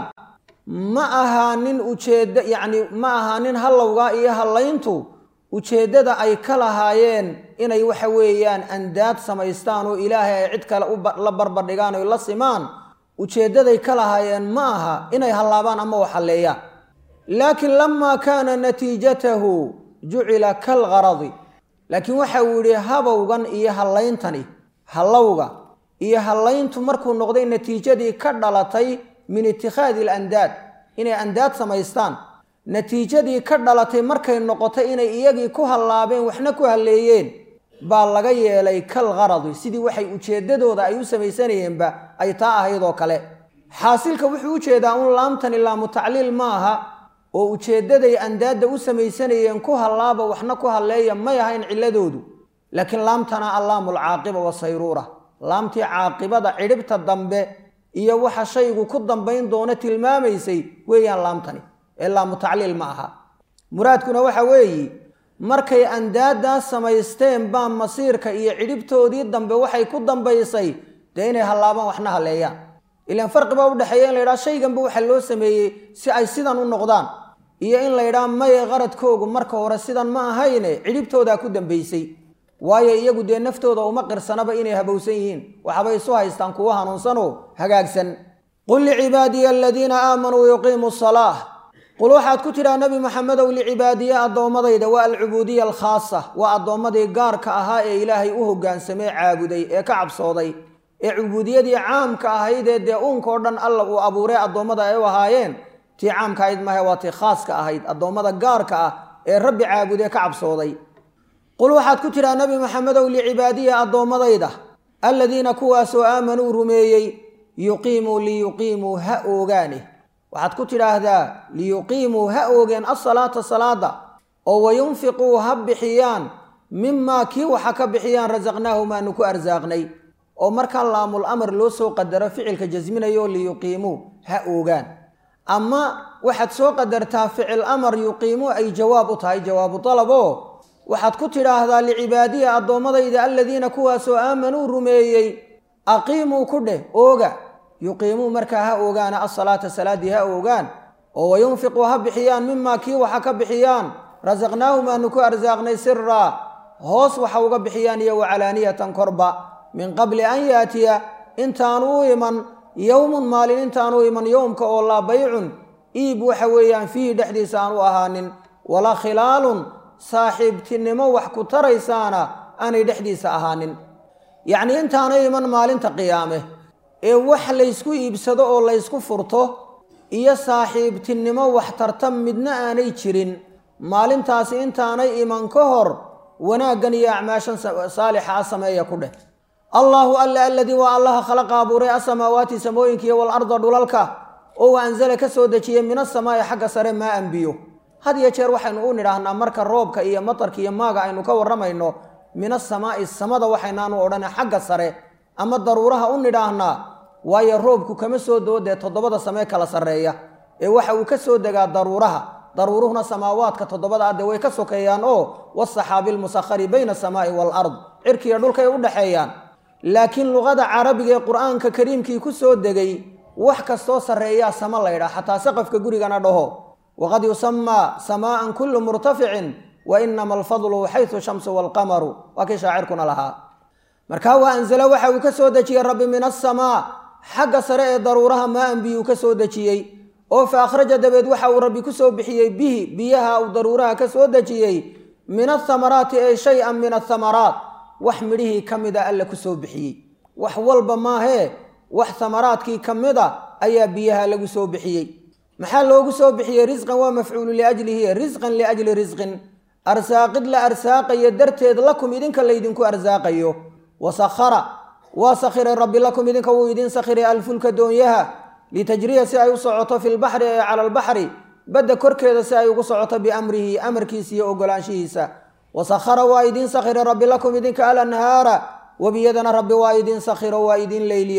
ma ahaanin ujeeddo yacni ma ahaanin hallowga iyo hallayntu ujeeddada ay ka lahaayeen inay waxa weeyaan andaad samaystaan oo ilaahay ay cid kale la barbardhigaan oo la simaan ujeeddaday ka lahaayeen ma aha inay hallaabaan ama wax halleeyaan laakiin lamaa kaana natiijatahu jucila kalgaradi laakiin waxa uu yidhi habowgan iyo hallayntani hallowga iyo hallayntu markuu noqday natiijadii ka dhalatay min itikhaadi alandaad inay andaad samaystaan natiijadii ka dhalatay markay noqotay inay iyagii ku hallaabeen waxna ku halleeyeen baa laga yeelay kalgaradi sidii waxay ujeeddadooda ay u samaysanayeenba ay taa ahayd oo kale xaasilka wuxuu u jeedaa un laamtani laamu tacliil ma aha oo ujeeddaday andaadda u samaysanayeen ku hallaaba waxna ku halleeya may ahayn cilladoodu laakiin laamtana allaamu alcaaqiba wasayruura laamtii caaqibada cidhibta dambe iyo waxa shaygu ku dambayn doono tilmaamaysay weeyaan laamtani ee laamu tacliil ma aha muraadkuna waxa weeyi markay andaaddaas samaysteen baa masiirka iyo cidhibtoodii dambe waxay ku dambaysay dee inay hallaabaan waxna halleeyaan ilaan farqi baa u dhexeeya in la yidhaha shayganba waxa loo sameeyey si ay sidan u noqdaan iyo in la yidhaha maye qaradkoogu marka hore sidan ma ahayne cidhibtoodaa ku dambaysay waayo iyagu dee naftooda uma qirsanaba inay habowsan yihiin waxbay isu haystaan kuwo hanuunsanoo hagaagsan qul licibaadiya aladiina aamanuu yuqiimu salaah qul waxaad ku tidhaha nebi maxamedow licibaadiya addoommadayda waa alcubuudiya alkhaasa waa addoommadii gaarka ahaa ee ilaahay u hoggaansamee caabuday ee ka cabsooday ee cubuudiyadii caamka ahaydee dee uunkao dhan alla uu abuurey addoommada ay u ahaayeen tii caamka ahayd mahe waa tii khaaska ahayd addoommada gaarka ah ee rabbi caabudee ka cabsooday qul waxaad ku tidhaha nebi maxamedow licibaadiya addoommadayda aladiina kuwaasoo aamanuu rumeeyey yuqiimuu liyuqiimuu ha oogaane waxaad ku tidhaahdaa liyuqiimuu ha oogeen asalaata salaada oo wayunfiquu ha bixiyaan mimaa kii waxa ka bixiyaan rasaqnaahum aanu ku arsaaqnay oo markaa laamul amar loo soo qadaro ficilka jasminayo liyuqiimuu ha oogaan ama waxaad soo qadartaa ficil amar yuqiimuu ay jawaab u tahay jawaabu dalab oo waxaad ku tidhaahdaa licibaadiya addoommadayda aladiina kuwaasoo aamanuu rumeeyey aqiimuu ku dheh ooga yuqiimuu markaa ha oogaana asalaata salaaddii ha oogaan oo wayunfiquu ha bixiyaan mimaa kii waxa ka bixiyaan rasaqnaahum aanu ku arsaaqnay siraa hoos waxa uga bixiyaan iyo wacalaaniyatan korba min qabli an yaatiya intaanu u iman yowmun maalin intaanu iman yowmka oo laa baycun iib waxa weeyaan fiihi dhexdiisa aan u ahaanin walaa khilaalun saaxiibtinimo wax ku taraysaana aanay dhexdiisa ahaanin yacnii intaanay iman maalinta qiyaame ee wax laysku iibsado oo laysku furto iyo saaxiibtinimo wax tarta midna aanay jirin maalintaasi intaanay iman ka hor wanaaggan iyo acmaashan saalixa a sameeya ku dheh allaahu alla aladii waa allaha khalaqa abuuray asamaawaati samooyinkiiyo walarda dhulalka oo wa anzala ka soo dejiyey min asamaa'i xagga sare maa anbiyo had iyo jeer waxaynu u nidhaahnaa marka roobka iyo matarka iyo maaga aynu ka warramayno min asamaa'i samada waxaynaanu odhana xagga sare ama daruuraha u nidhaahnaa waayo roobku kama soo doodee toddobada samee kala sarreeya ee waxa uu ka soo degaa daruuruhuna samaawaadka toddobada adde way ka sokeeyaan oo wasaxaabi lmusakhari bayna asamaa'i waalard cirkiiyo dhulkay u dhexeeyaan laakiin luqada carabiga ee qur'aanka kariimkii ku soo degay wax kastoo sarreeyaa sama laydhaa xataa saqafka gurigana dhaho waqad yusamaa samaa'an kullu murtaficin wa inama alfadlu xaysu shamsu waalqamaru waa kii shaacirkuna lahaa markaa waa anzala waxa uu ka soo dejiyey rabbi min asamaa xagga sare ee daruuraha maa anbiyuu ka soo dejiyey oo fa akhraja dabeed waxa uu rabbi ku soo bixiyey bihi biyaha uu daruuraha ka soo dejiyey min athamaraati ay shay-an min athamaraat wax midhihii ka mida alla ku soo bixiyey wax walba maahee wax thamaraadkii ka mida ayaa biyaha lagu soo bixiyey maxaa loogu soo bixiyey risqan waa mafcuulu liajlihi risqan liajli risqin arsaaqid la arsaaqayo darteed lakum idinka laydinku arsaaqayo wasakhara waa sakhiray rabbi lakum idinka wuu idin sakhiray alfulka doonyaha litajriya si ay u socoto fi lbaxri ee cala albaxri badda korkeeda si ay ugu socoto biamrihi amarkiisa iyo ogolaanshihiisa wasakhara waa idin sakhiray rabbi lakum idinka alanhaara webiyadana rabbi waa idin sakhiro waa idin leyliyey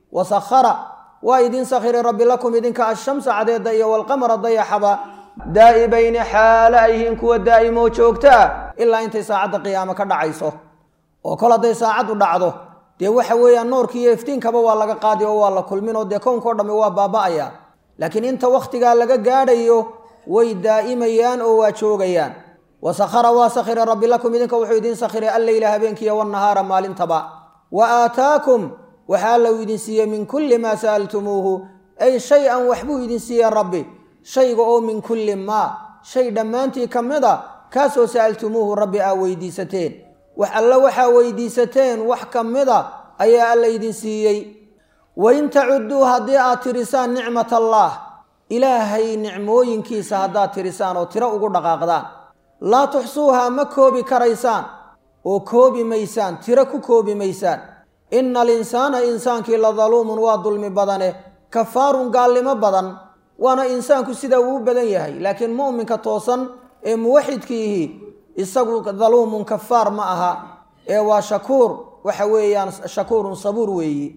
wasakhara waa idin sakhiri rabbi lakum idinka ashamsa cadeeda iyo walqamara dayaxaba daa'ibayni xaala ayhiin kuwa daa'imoo joogta ah ilaa intay saacadda qiyaamo ka dhacayso oo kol hadday saacaddu dhacdo dee waxa weeyaan noorkii iyo iftiinkaba waa laga qaadi oo waa la kulmin oo dee kownkao dhammi waa baaba'aya laakiin inta wakhtigaa laga gaadhayo way daa'imayaan oo waa joogayaan wasakhara waa sakhira rabbi lakum idinka wuxuu idin sakhiray alleyla habeenkiiya wannahaara maalintaba wa aataakum waxaa lau idin siiyey min kulli maa sa'altumuuhu ay shay-an waxbuu idin siiyey rabbi shayga oo min kulli maa shay dhammaantii ka mid a kaasoo sa'altumuuhu rabbi aa weydiisateen wax alla waxaa weydiisateen wax ka mid a ayaa alla idin siiyey wain tacudduu haddii aad tirisaan nicmat allaah ilaahay nicmooyinkiisa haddaad tirisaan oo tiro ugu dhaqaaqdaan laa tuxsuuhaa ma koobi karaysaan oo koobi maysaan tiro ku koobi maysaan ina alinsaana insaankii la daluumun waa dulmi badane kafaarun gaalnimo badan waana insaanku sida uu badan yahay laakiin mu'minka toosan ee muwaxidkiihi isagu daluumun kafaar ma aha ee waa shakuur waxa weeyaan shakuurun sabuur weeyi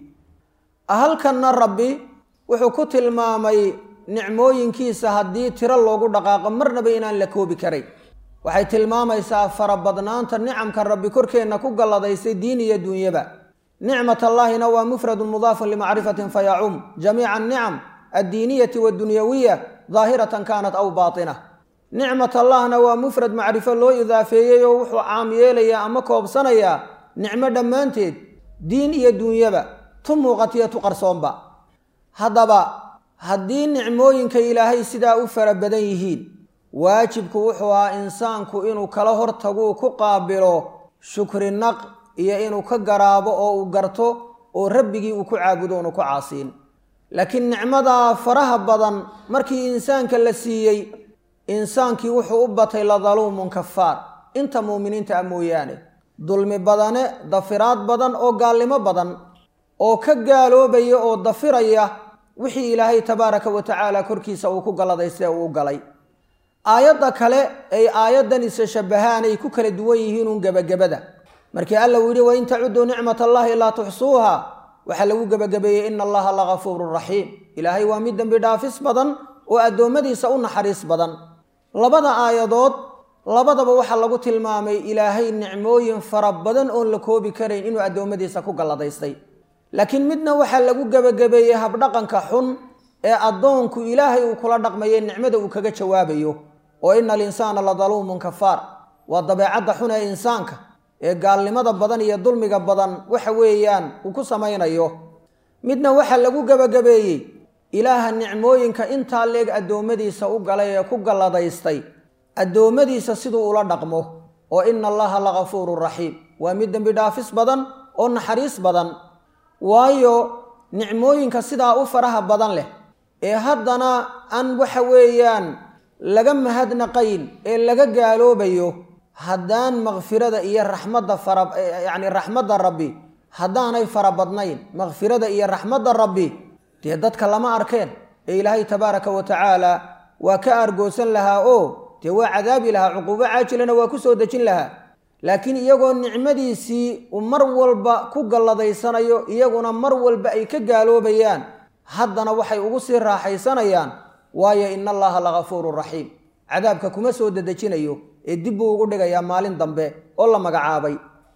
halkanna rabbi wuxuu ku tilmaamay nicmooyinkiisa haddii tiro loogu dhaqaaqo marnaba inaan la koobi karay waxay tilmaamaysaa farabadnaanta nicamka rabbi korkeenna ku galladaysay diin iyo duunyaba nicmat allaahina waa mufradun mudaafun limacrifatin fayacum jamiica anicam addiiniyati waddunyawiya daahiratan kaanat aw baatina nicmat allahna waa mufrad macrifo loo idaafeeyey oo wuxuu caam yeelayaa ama koobsanayaa nicmo dhammaanteed diin iyo duunyaba tu muuqatiyo tu qarsoonba haddaba haddii nicmooyinka ilaahay sidaa u fara badan yihiin waajibku wuxuu ahaa insaanku inuu kala hortaguu ku qaabilo shukri naq iyo inuu ka garaabo oo uu garto oo rabbigii uu ku caabudo oonu ku caasiin laakiin nicmadaa faraha badan markii insaanka la siiyey insaankii wuxuu u batay la daluumun kafaar inta muuminiinta ah mooyaane dulmi badane dafiraad badan oo gaalnimo badan oo ka gaaloobaya oo dafiraya wixii ilaahay tabaaraka wa tacaala korkiisa uu ku galladaystay uu u galay aayadda kale ay aayaddan isa shabbahaanay ku kala duwan yihiinuun gebagabada markii alla uu yidhi wain tacudduu nicmat allaahi laa tuxsuuha waxaa lagu gebagabeeyey ina allaha lagafuurun raxiim ilaahay waa mid dembi dhaafis badan oo addoommadiisa u naxariis badan labada aayadood labadaba waxaa lagu tilmaamay ilaahay nicmooyin fara badan oon la koobi karayn inuu addoommadiisa ku galladaystay laakiin midna waxaa lagu gebagabeeyey habdhaqanka xun ee addoonku ilaahay uu kula dhaqmayay nicmada uu kaga jawaabayo oo ina alinsaana la daluumun kafaar waa dabeecadda xun ee insaanka ee gaalnimada badan iyo dulmiga badan waxa weeyaan uu ku samaynayo midna waxaa lagu gebagabeeyey ilaaha nicmooyinka intaa leeg addoommadiisa u galay ee ku galladaystay addoommadiisa siduu ula dhaqmo oo ina allaha lagafuurun raxiim waa mid dembi dhaafis badan oo naxariis badan waayo nicmooyinka sidaa u faraha badan leh ee haddana aan waxa weeyaan laga mahadnaqayn ee laga gaaloobayo haddaan makfirada iyo raxmadda raxmadda rabbi haddaanay fara badnayn makfirada iyo raxmadda rabbi dee dadka lama arkeen ee ilaahay tabaaraka wa tacaala waa ka argoosan lahaa oo dee waa cadaabi lahaa cuquubo caajilana waa ku soo dejin lahaa laakiin iyagoo nicmadiisii uu mar walba ku galladaysanayo iyaguna mar walba ay ka gaaloobayaan haddana waxay ugu sii raaxaysanayaan waayo ina allaha lagafuurun raxiim cadaabka kuma soo dedejinayo ee dib buu ugu dhigayaa maalin dambe oo la magacaabay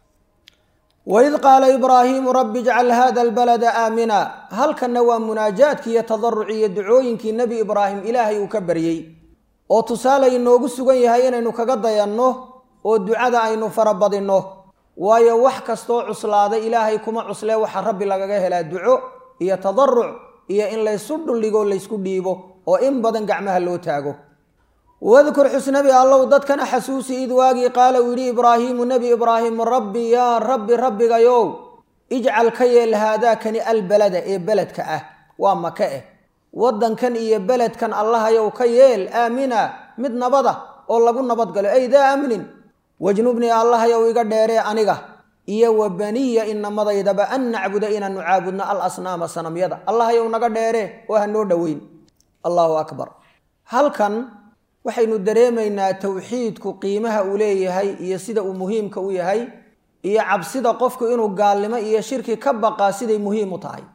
waid qaala ibraahiimu rabbi ijcal hada albalada aamina halkanna waa munaajaadkii iyo tadarucii iyo ducooyinkii nebi ibraahim ilaahay uu ka baryey oo tusaale inoogu sugan yahay inaynu kaga dayanno oo ducada aynu farabadinno waayo wax kastoo cuslaada ilaahay kuma cuslee waxa rabbi lagaga helaa duco iyo tadaruc iyo in laysu dhuldhigoo laysku dhiibo oo in badan gacmaha loo taago wadkur xusnabi allow dadkana xasuusi id waagii qaala uu yidhi ibraahiimu nebi ibraahim rabbi yaa rabbi rabbigayow ijcal ka yeel haadaakani albalada ee beledka ah waa maka waddankan iyo beledkan allahayow ka yeel aamina mid nabada oo lagu nabadgalo ay daa amnin wajnubnii allahayow iga dheeree aniga iyo wa baniya inamadaydaba an nacbuda inaanu caabudno al asnaama sanamyada allahayow naga dheeree oo ha noo dhoweyn allahu akbar halkan waxaynu dareemaynaa towxiidku qiimaha uu leeyahay iyo sida uu muhiimka u yahay iyo cabsida qofku inuu gaalnimo iyo shirki ka baqaa siday muhiim u tahay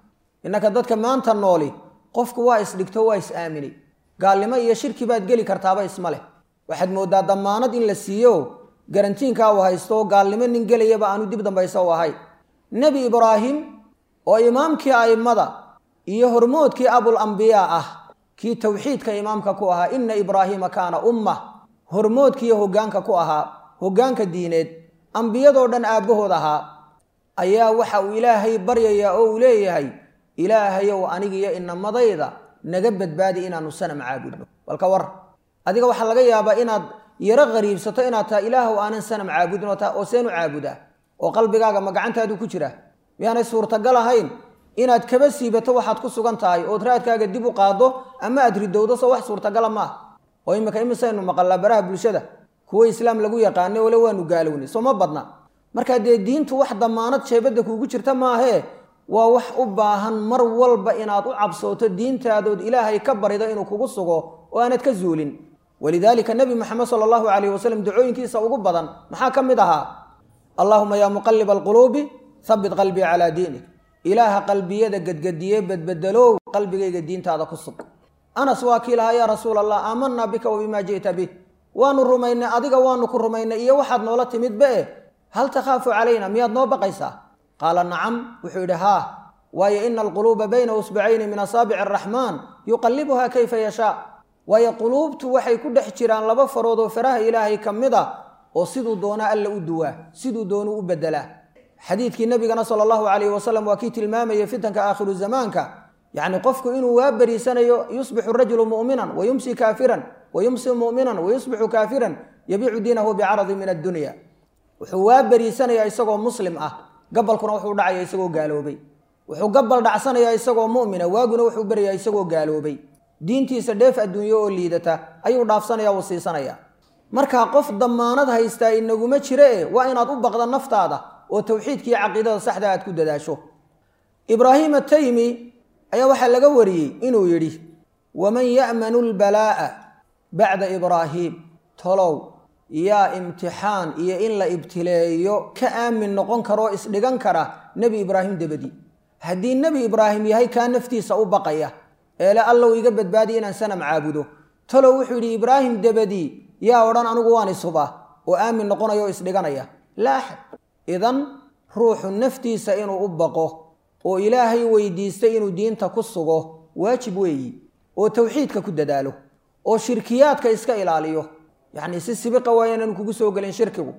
innaka dadka maanta nooli qofku waa isdhigto waa is aamini gaalnimo iyo shirki baad geli kartaaba isma leh waxaad moodaa damaanad in la siiyo garantiinka uu haysto gaalnimo nin gelayaba aanu dib dambayso u ahay nabi ibraahim oo imaamkii aimada iyo hormoodkii abul anbiyaa ah kii tawxiidka imaamka ku ahaa inna ibraahiima kaana umma hormoodkii hoggaanka ku ahaa hoggaanka diineed ambiyadoo dhan aabbahood ahaa ayaa waxa uu ilaahay baryayaa oo uu leeyahay ilaahayow anigiyo inamadayda naga badbaadi inaanu sanam caabudno balka war adiga waxaa laga yaabaa inaad yaro qariibsato inaad tahay ilaahow aanan sanam caabudin oo seenu caabudaa oo qalbigaaga ma gacantaadu ku jira miyaanay suurtagal ahayn inaad kaba siibato waxaad ku sugan tahay ood raadkaaga dib u qaado ama aad ridowdo soo wax suurtagala maaha oo imika imisaynu maqallaa baraha bulshada kuwo islaam lagu yaqaanay ole waanu gaalownay soo ma badna markaa dee diintu wax damaanad jeebadda kuugu jirta maahee waa wax u baahan mar walba inaad u cabsooto diintaadood ilaahay ka barido inuu kugu sugo oo aanad ka zuulin walidaalika nebi moxamed sala allahu calayhi wasalam ducooyinkiisa ugu badan maxaa ka mid ahaa allaahuma yaa muqaliba alquluubi habbit qalbii calaa diinik ilaaha qalbiyada gadgadiye badbedelow qalbigayga diintaada ku sug anas waa kii lahaa yaa rasuul allah aamanaa bika wa bimaa ji'ta bih waanu rumaynay adiga waanu ku rumaynay iyo waxaad noola timidbe hal takhaafu calayna miyaad noo baqaysaa qaala nacam wuxuu yidhi haa waayo ina alquluuba bayna usbacayni min asaabici araxmaan yuqallibuhaa kayfa yashaa waayo quluubtu waxay ku dhex jiraan laba farood oo faraha ilaahay ka mid a oo siduu doona alla u duwaa siduu doonu u bedelaa xadiidkii nabigana sala allahu calayhi wasalam waa kii tilmaamayay fitanka aakhiru zamaanka yacni qofku inuu waa beriisanayo yusbixu rajulu mu'minan wa yumsi kaafiran wa yumsi mu'minan wa yusbixu kaafiran yabiicu diinahu bicaradi min addunya wuxuu waa beriisanayaa isagoo muslim ah gabalkuna wuxuu dhacaya isagoo gaaloobay wuxuu gabal dhacsanayaa isagoo mu'mina waaguna wuxuu berayaa isagoo gaaloobay diintiisa dheef adduunyo oo liidata ayuu dhaafsanaya uu siisanaya markaa qof damaanad haystaa inaguma jire waa inaad u baqda naftaada oo tawxiidkii caqiidada saxda aad ku dadaasho ibraahim ataymi ayaa waxaa laga wariyey inuu yidhi waman ya'manu lbalaa'a bacda ibraahiim tolow yaa imtixaan iyo in la ibtileeyo ka aamin noqon karoo isdhigan kara nebi ibraahim dabadii haddii nebi ibraahim yahay kaa naftiisa u baqaya eele allow iga badbaadi inaan sanam caabudo talow wuxuu yidhi ibraahim dabadii yaa odhan anigu waan isubaa oo aamin noqonaya oo isdhiganaya laa axad idan ruuxu naftiisa inuu u baqo oo ilaahay weydiistay inuu diinta ku sugo waajib weeyi oo tawxiidka ku dadaalo oo shirkiyaadka iska ilaaliyo yacni si sibiqa waa inaanu kugu soo gelin shirkigu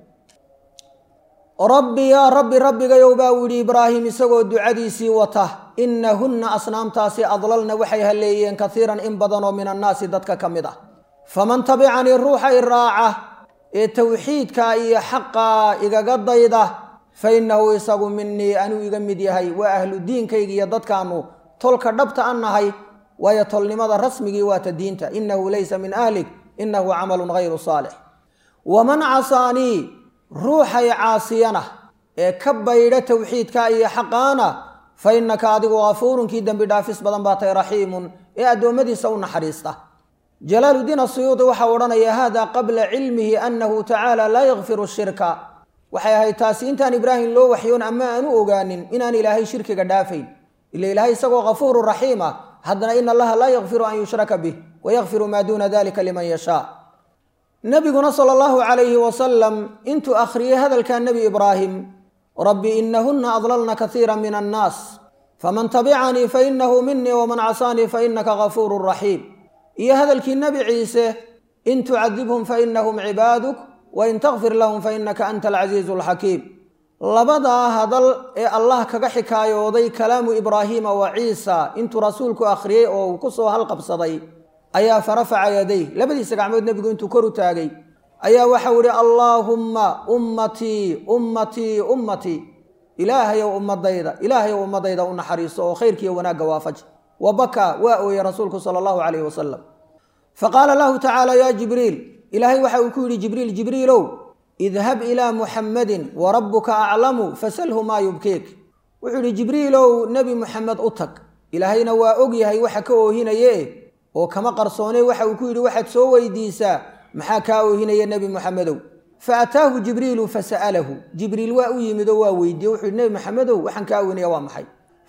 rabbi yaa rabbi rabbigayow baa u yidhi ibraahim isagoo ducadiisii wata innahunna asnaamtaasi adlalna waxay halleeyeen kaiiran in badanoo min annaasi dadka ka mid ah faman tabicanii ruuxa i raaca ee tawxiidka iyo xaqaa igaga dayda fa innahu isagu minii anuu iga mid yahay waa ahlu diinkayga iyo dadkaanu tolka dhabta an nahay waayo tolnimada rasmigii waata diinta innahu laysa min ahlik innahu camalun hayru saalix waman casaanii ruuxay caasiyana ee ka baydha tawxiidka iyo xaqaana fa innaka adigu gafuurunkii dembi dhaafis badan baa tahay raxiimun ee addoommadiisa u naxariista jalaaludiin asuyuudi waxaa odhanaya hada qabla cilmihi annahu tacaala laa yakfiru shirka waxay ahayd taasi intaan ibraahim loo waxyoon ama aan u ogaanin inaan ilaahay shirkiga dhaafayn ila ilaahay isagoo gafuuru raxiima haddana ina allaha laa yakfiru an yushraka bih wayakfiru maa duuna dalika liman yashaa nabiguna sala allahu calayhi wasalam intuu akhriyey hadalka nebi ibraahim rabbi inahunna adlalna kaiira min annaas faman tabicanii fainahu minii waman casaanii fainaka gafuuru raxiim iyo hadalkii nebi ciise in tucadibhum fainahum cibaaduk wain takfir lahum fainaka anta alcasiizu alxakiim labadaa hadal ee allah kaga xikaayooday kalaamu ibraahiima wa ciisa intuu rasuulku akhriyey oo uu ku soo halqabsaday ayaa farafaca yaday labadiisa gacmood nebigu intuu kor u taagay ayaa waxau ihi allaahumma ummatii ummatii ummatii ilaahayow ummadayda u naxariiso oo khayrkiiyo wanaagga waafaj wa bakaa waa ooyey rasuulku sala allahu calayhi wasalam faqaala lahu tacaala yaa jibriil ilaahay waxa uu ku yidhi jibriil jibriilow idhab ilaa muxammadin wa rabbuka aclamu fasalhu maa yubkiik wuxuu yidhi jibriilow nebi muxamed u tag ilaahayna waa og yahay waxa ka oohinaye oo kama qarsoonay waxa uu ku yidhi waxaad soo weydiisaa maxaa kaa oohinaya nebi muxamedow fa ataahu jibriilu fasa'alahu jibriil waa u yimid oo waa weydiiye wuxuu yidhi nebi maxamedow waxaan kaa oohinaya waa maxay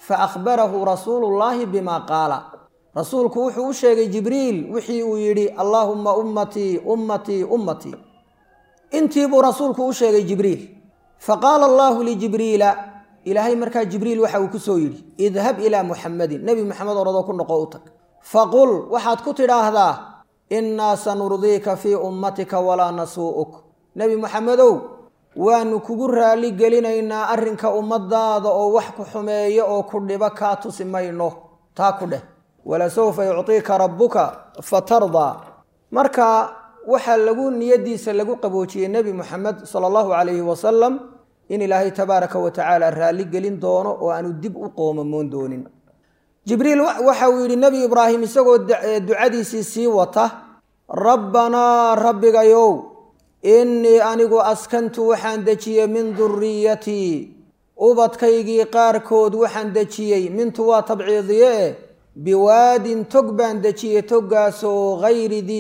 فأخبره رسول الله بما قال رسولك وحو شيغي جبريل وحي ويري اللهم أمتي أمتي أمتي انتي بو رسولك وشيغي جبريل فقال الله لجبريل إلهي مركا جبريل وحو كسويري اذهب إلى محمد نبي محمد رضا كن قوتك فقل وحد كتر هذا إنا سنرضيك في أمتك ولا نسوءك نبي محمد وأن كجر لجلنا إن أرنك أمضاد أو وحك حماية أو كل بكات سمينه تاكله ولا سوف يعطيك ربك فترضى مركا وحلقون يدي سلقوا قبوتي النبي محمد صلى الله عليه وسلم إن الله تبارك وتعالى رالي جلين دونه وأن الدب قوم من دون جبريل وحوي النبي إبراهيم سقوا دعادي سي وطه ربنا ربك يو إني أنيقو أسكنت وحندتي من ذريتي أبطكيجي قاركود وحندتي من توا تبعيضيه بواد تقبان دتي تقاسو غير ذي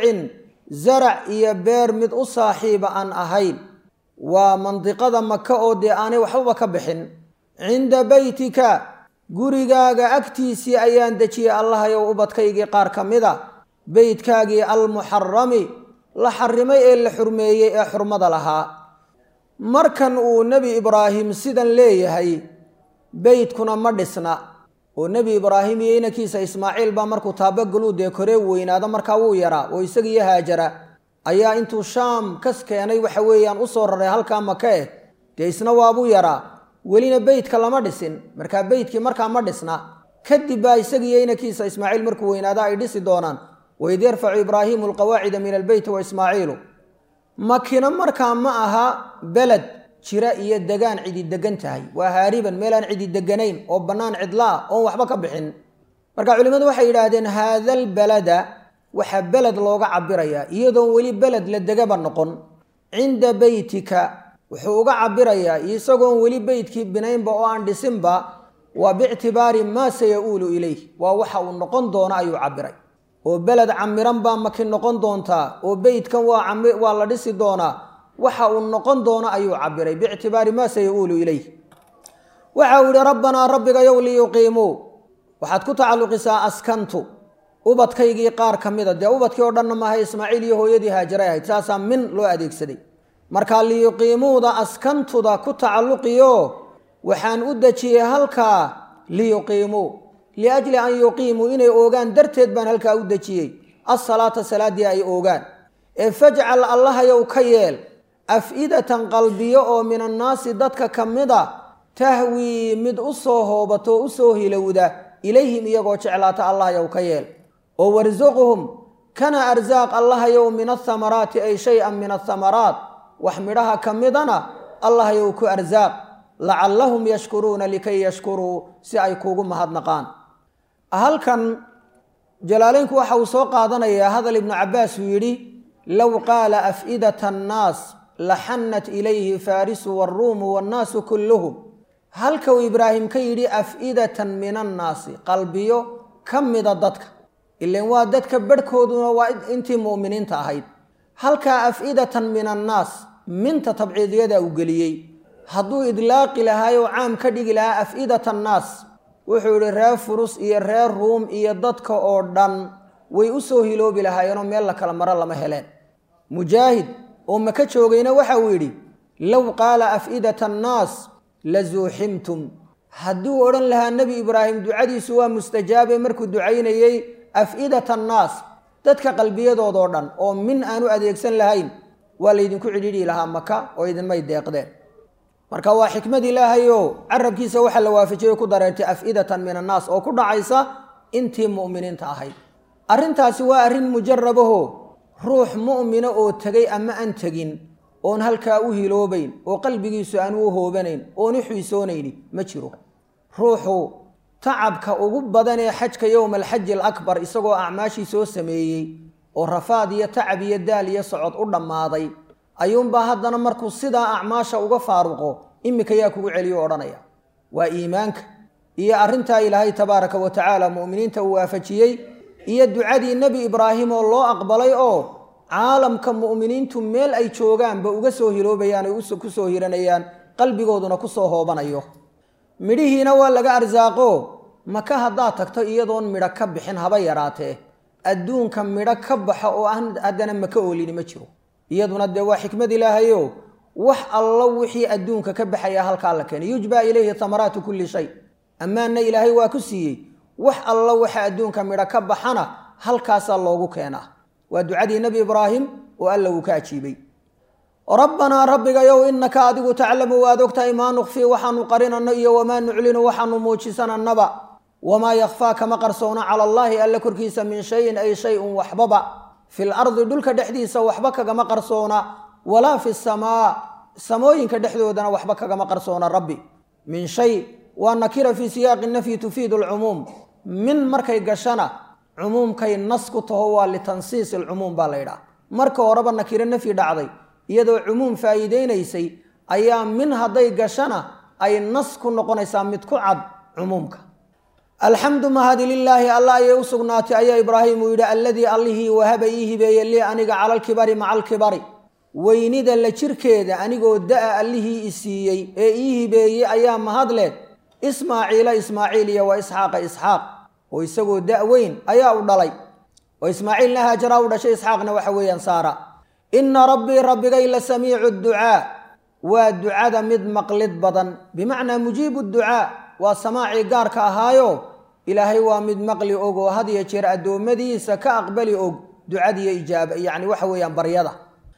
زرع يبير مد أصاحب أن أهين ومنطقة مكة أودي أنا وحوة كبحن عند بيتك قرقاق أكتيسي أيان دتي الله يو أبطكيجي قارك مذا بيتكاجي المحرمي لحرمي إلا حرمي حرمد لها مركن نبي إبراهيم سيدن ليه هي بيت كنا مدسنا ونبي إبراهيم ينكيس إسماعيل بامركو تابقلو ديكوري وينادا مركاو يرا ويساقي هاجرا أيا انتو شام كسكياني وحويان أصور ريهالكا مكاه ديسنا وابو يرا ولينا بيت كلا مدسن مركا بيت كي مركا مدسنا كدبا يساقي ينكيس إسماعيل مركو وينادا ايديسي دونان وإذ يرفع إبراهيم القواعد من البيت وإسماعيل مكينا مركا معها بلد شرائية دقان عدي دقان تهي وهاربا ميلان عدي دقانين أو بنان عدلا أو وحبك بحن مركا علماء وحي إلهدين هذا البلد وحب بلد لوغا عبريا يدون ولي بلد للدقابة النقن عند بيتك وحوغا عبريا يساقون ولي بيتك بنين بأوان ديسمبا وباعتبار ما سيقول إليه ووحاو النقن دون أيو عبري وبلد عمران با مكين نقن دونتا وبيت كان waa la dhisi doona waxa uu noqon doona ayuu cabiray biictibaari ma sayuulu ilayh waxa uu rabbana rabbiga yawli yuqimu waxaad ku tacalluqisaa askantu ubadkaygii qaar kamida de ubadkii oo dhan ma hay ismaaciil iyo hooyadii haajiray ahayd saasa min loo adeegsaday marka li yuqimuda askantuda ku tacalluqiyo waxaan u dajiyay halka li yuqimu لأجل أن يقيموا إني أوغان درتد بان هلكا أودجيي الصلاة صلاة دي أي أوغان فاجعل الله يوكيل أفئدة قلبية من الناس دتك كمدا تهوي مد أصوه بطو أصوه لودا إليهم يقوش علات الله يوكيل وورزقهم كان أرزاق الله يوم من الثمرات أي شيئا من الثمرات واحمرها كمدنا الله يوكو أرزاق لعلهم يشكرون لكي يشكروا سيأيكوكم هادنقان هل كان جلالينك وحاو سوق قادنا هذا ابن عباس يري لو قال أفئدة الناس لحنت إليه فارس والروم والناس كلهم هل كو إبراهيم كيري أفئدة من الناس قلبيو كم ضدتك اللي هو ضدك بركودون وانت مؤمنين تاهيد هل كأفئدة من الناس من تطبعيد يدا وقليي هدو إدلاق لها وعام كدق لها أفئدة الناس وحول رير فرس إيا رير روم إيا ضدك أوردان ويأسوه لو بلها ينوم يلا كالمرة لما هلين مجاهد ومكتشوغين وحاويري لو قال أفئدة الناس لزوحمتم هدو أوران لها النبي إبراهيم دعادي سوا مستجابة مركو دعين يي أفئدة الناس ضدك قلبية دوردان أو من أنو أديكسن لهين والإذن كعديدي لها مكة وإذن ما يديقدين marka waa xikmad ilaahayo arabkiisa waxa la waafajiyay ku dareertay afidatan min annaas oo ku dhacaysa intii muuminiinta ahayd arintaasi waa arin mujarabaho ruux muumina oo tagay ama aan tagin oon halka u hiloobayn oo qalbigiisu aan u hoobanayn oo ni xiisoonayni ma jiro ruuxu tacabka ugu badan ee xajka yawm al-hajj al-akbar isagoo acmaashi soo sameeyay oo rafaad iyo tacab iyo daal iyo socod u dhamaaday ayuunba haddana markuu sidaa acmaasha uga faaruqo imika yaa kugu celiyo odhanaya waa iimaanka iyo arrintaa ilaahay tabaaraka wa tacaala mu'miniinta uu waafajiyey iyo ducadii nebi ibraahim oo loo aqbalay oo caalamka mu'miniintu meel ay joogaanba uga soo hiloobayaan ay ku soo hiranayaan qalbigooduna ku soo hoobanayo midhihiina waa laga arsaaqo maka haddaad tagto iyadoon midho ka bixin haba yaraatee adduunka midho ka baxa oo aan haddana maka oolini ma jiro iyaduna dee waa xikmad ilaahayo wax alla wixii adduunka ka baxaya halkaa la keenay yujbaa ilayhi tamaraatu kulli shay ammaanna ilaahay waa ku siiyey wax alla waxa adduunka midho ka baxana halkaasaa loogu keenaa waa ducadii nebi ibraahim oo alla uu ka ajiibay rabbanaa rabbigayow innaka adigu taclamu waad ogtahay maa nukhfii waxaanu qarinanno iyo wamaa nuclinu waxaanu muujisanannaba wamaa yakhfaa kama qarsoona cala allaahi alla korkiisa min shayin ay shay-un waxbaba fil ardi dhulka dhexdiisa waxba kagama qarsoona walaa fi samaa samooyinka dhexdoodana waxba kagama qarsoona rabbi min shay waa nakira fii siyaaqi nafyi tufiidu alcumuum min markay gashana cumuumkay nas ku taho waa litansiis alcumuum baa la yidhaha marka horeba nakiro nafyi dhacday iyadoo cumuum faa'iideynaysay ayaa min hadday gashana ay nas ku noqonaysaa mid ku cad cumuumka alxamdu mahadi lilaahi alla ayay u sugnaatay ayaa ibraahim uu yidhi alladii allihii wahaba ii hibeeye lii aniga cala alkibari maca alkibari weynida la jirkeeda anigoo da-a allihii i siiyey ee ii hibeeyey ayaa mahad leh ismaaciila ismaaciil iyo wa isxaaqa isxaaq oo isagoo da' weyn ayaa u dhalay oo ismaaciilna haajaraa u dhashay isxaaqna waxa weeyaan saara inna rabbii rabbigay la samiicu ducaa waa ducada mid maqlid badan bimacnaa mujiibu ducaa waa samaacii gaarka ahaayo ilaahay waa mid maqli og oo had iyo jeer addoommadiisa ka aqbali og ducadiiyo ijaaba yacni waxa weeyaan baryada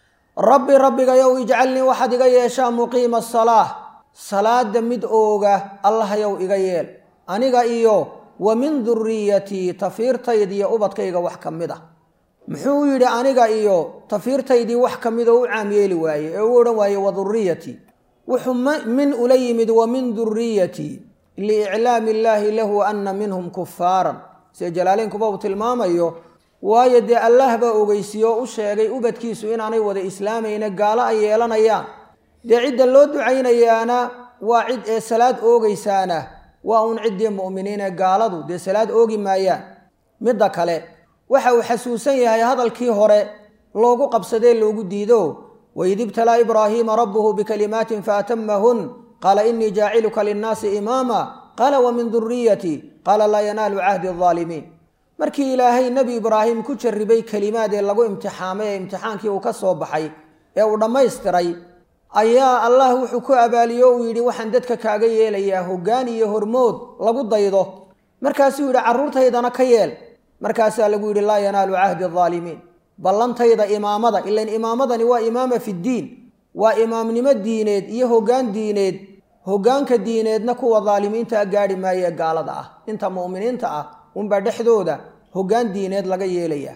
rabbi rabbigayow ijcalnii waxaad iga yeeshaa muqiima asalaah salaada mid ooga allahayow iga yeel aniga iyo wa min duriyatii tafiirtaydiiyo ubadkayga wax ka mid ah muxuu yidhi aniga iyo tafiirtaydii wax ka mid oo u caam yeeli waaye ee u odhan waaye wa duriyatii wuxuu min ula yimid wa min duriyatii liiclaami illaahi lahu ana minhum kufaaran sida jalaaleynkuba uu tilmaamayo waayo dee allaah baa ogeysiiyo u sheegay ubadkiisu inaanay wada islaamayna gaalo ay yeelanayaan dee cidda loo ducaynayaana waa cid ee salaad oogaysaana waa uun ciddii mu'miniin ee gaaladu dee salaad oogi maayaan midda kale waxa uu xasuusan yahay hadalkii hore loogu qabsadee loogu diido waid ibtalaa ibraahiima rabbuhu bikalimaatin faatamahun qaala inii jaaciluka linnaasi imaama qaala wa min duriyatii qaala laa yanaalu cahdi aldaalimiin markii ilaahay nebi ibraahim ku jarribay kelimaad ee lagu imtixaamay ee imtixaankii uu ka soo baxay ee uu dhammaystiray ayaa allah wuxuu ku abaaliyo uu yidhi waxaan dadka kaaga yeelayaa hoggaan iyo hormood lagu daydo markaasuu yidhi carruurtaydana ka yeel markaasaa lagu yidhi laa yanaalu cahdi aldaalimiin ballantayda imaamada ilan imaamadani waa imaama fiddiin waa imaamnimo diineed iyo hoggaan diineed hoggaanka diineedna kuwa daalimiinta gaadhi maayee gaalada ah inta mu'miniinta ah unbaa dhexdooda hoggaan diineed laga yeelayaa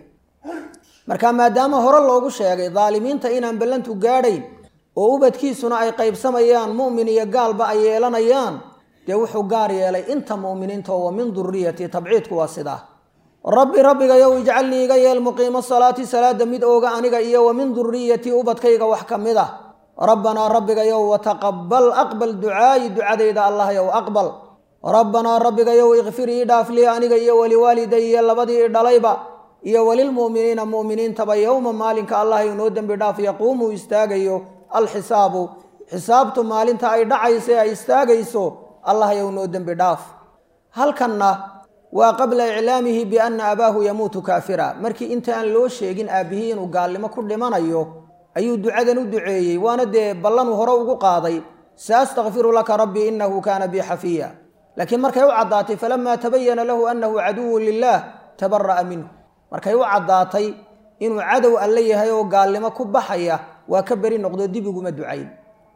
marka maadaama hore loogu sheegay daalimiinta inaan ballantu gaadhayn oo ubadkiisuna ay qaybsamayaan mu'min iyo gaalba ay yeelanayaan dee wuxuu gaar yeelay inta mu'miniinta oo min duriyati tabciidku waa sidaa rabbi rabbigayow ijcalnii iga yeel muqiima salaati salaada mid ooga aniga iyo wa min duriyatii ubadkayga wax ka mid ah rabbanaa rabbigayow wataqabbal aqbal ducaayi ducadayda allahyow aqbal rabbanaa rabbigayow ikfir ii dhaaf lii aniga iyo waliwaalidayya labadii i dhalayba iyo walilmu'miniina mu'miniintaba yowma maalinka allah inoo dembi dhaaf yaquumu istaagayo alxisaabu xisaabtu maalinta ay dhacaysa ay istaagayso allahyow noo dembi dhaaf halkanna waa qabla iclaamihi bianna abaahu yamuutu kaafira markii inta aan loo sheegin aabbihii inuu gaalnimo ku dhimanayo ayuu ducadan u duceeyey waana dee ballanuu hore ugu qaaday saastakfiru laka rabbii inahu kaana bii xafiya laakiin markay u caddaatay falamaa tabayana lahu annahu caduwun lilaah tabara'a minhu markay u caddaatay inuu cadow alle yahay oo gaalnimo ku baxaya waa ka beri noqdo dib iguma ducayn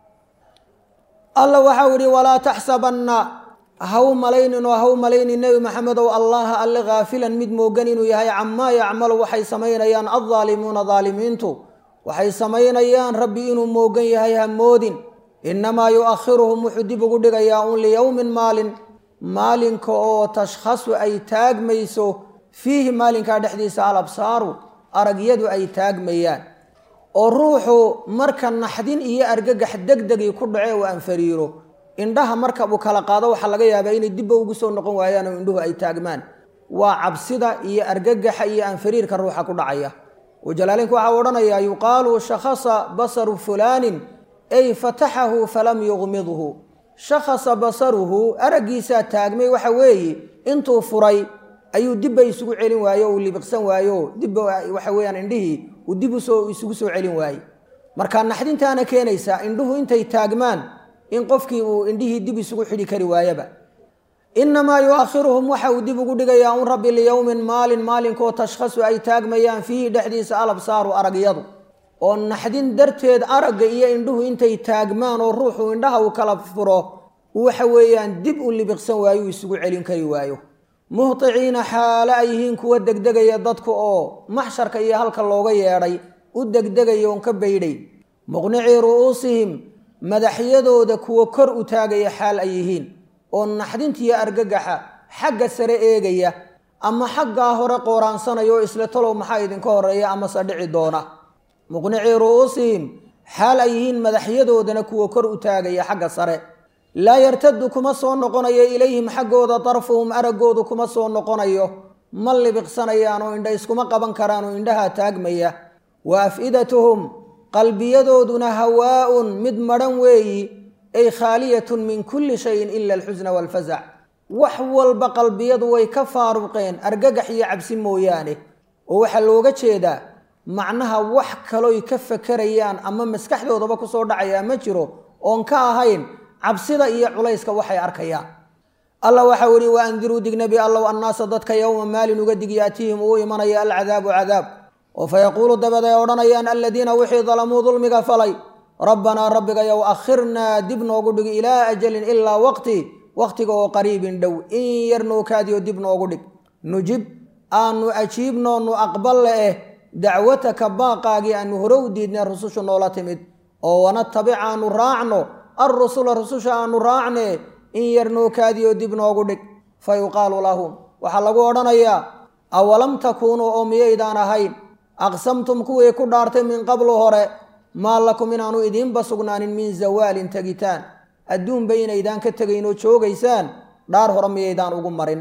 alla waxau yidhi walaa taxsabanna haw malaynin oo haw malaynin nebi maxamedow allaha alle khaafilan mid moogan inuu yahay camaa yacmalu waxay samaynayaan addaalimuuna daalimiintu waxay samaynayaan rabbi inuu moogan yahay hamoodin innamaa yu'akhiruhum wuxuu dib ugu dhigayaa un liyowmin maalin maalinka oo tashkhasu ay taagmayso fiihi maalinkaa dhexdiisa alabsaaru aragyadu ay taagmayaan oo ruuxu marka naxdin iyo argagax degdegii ku dhace uu anfariiro indhaha marka uu kala qaado waxaa laga yaabaa inay dibba ugu soo noqon waayaan oo indhuhu ay taagmaan waa cabsida iyo argagaxa iyo anfariirka ruuxa ku dhacaya وجلالين كوحا ورنايا يقال شخص بصر فلان أي فتحه فلم يغمضه shakhasa basaruhu araggiisaa taagmay waxa weeye intuu furay ayuu dibba isugu celin waayo uu libiqsan waayo dibba waxa weeyaan indhihii uu dib isugu soo celin waaye marka naxdintaana keenaysa indhuhu intay taagmaan in qofkii uu indhihii dib isugu xidhi kari waayaba inamaa yuakhiruhum waxa uu dib ugu dhigayaa un rabbi liyowmin maalinkoo tashkhasu ay taagmayaan fiihi dhexdiisa alabsaaru aragyadu oo naxdin darteed aragga iyo indhuhu intay taagmaan oo ruuxu indhaha uu kala furo waxa weeyaan dib u libiqsan waayo uu isugu celin kari waayo muhticiina xaalo ay yihiin kuwa degdegaya dadku oo maxsharka iyo halka looga yeedhay u degdegaya oon ka baydhay muqnicii ru'uusihim madaxyadooda kuwa kor u taagaya xaal ay yihiin oo naxdintiiyo argagaxa xagga sare eegaya ama xaggaa hore qooraansanaya oo isla talow maxaa idinka horeeya ama se dhici doona muqnicii ru'uusihim xaal ay yihiin madaxyadoodana kuwa kor u taagaya xagga sare laa yartadu kuma soo noqonayo ilayhim xaggooda darfuhum araggoodu kuma soo noqonayo ma libiqsanayaan oo indha iskuma qaban karaan oo indhaha taagmaya wa af'idatuhum qalbiyadooduna hawaa'un mid madhan weeyi ay khaaliyatun min kulli shayin ila alxusna waalfasac wax walba qalbiyadu way ka faaruqeen argagax iyo cabsi mooyaane oo waxaa looga jeedaa macnaha wax kaloy ka fakerayaan ama maskaxdoodaba kusoo dhacayaa ma jiro oon ka ahayn cabsida iyo culayska waxay arkayaan allah waxau ihi wa andiruu dignabi allow annaasa dadka yowma maalin uga dig yaatiihim uu imanaya alcadaabu cadaab oo fayaquulu dabaday odhanayaan aladiina wixii dalamuu dulmiga falay rabbanaa rabbigayow akhirnaa dib noogu dhig ilaa ajalin ilaa waqtiga oo qariibin dhow in yar noo kaadiyo dib noogu dhig nujib aanu ajiibnoonu aqballe dacwataka baaqaagii aanu hore u diidnay rusushu noola timid oo wanatabic aanu raacno alrusula rususha aanu raacne in yar noo kaadiyo dib noogu dhig fa yuqaalu lahum waxaa lagu odhanayaa awalam takuunuu oo miyaydaan ahayn aqsamtum kuwii ku dhaartay min qablu hore maa lakum inaanu idiinba sugnaanin min zawaalin tegitaan adduunba inaydaan ka tegaynoo joogaysaan dhaar hore miyaydaan ugu marin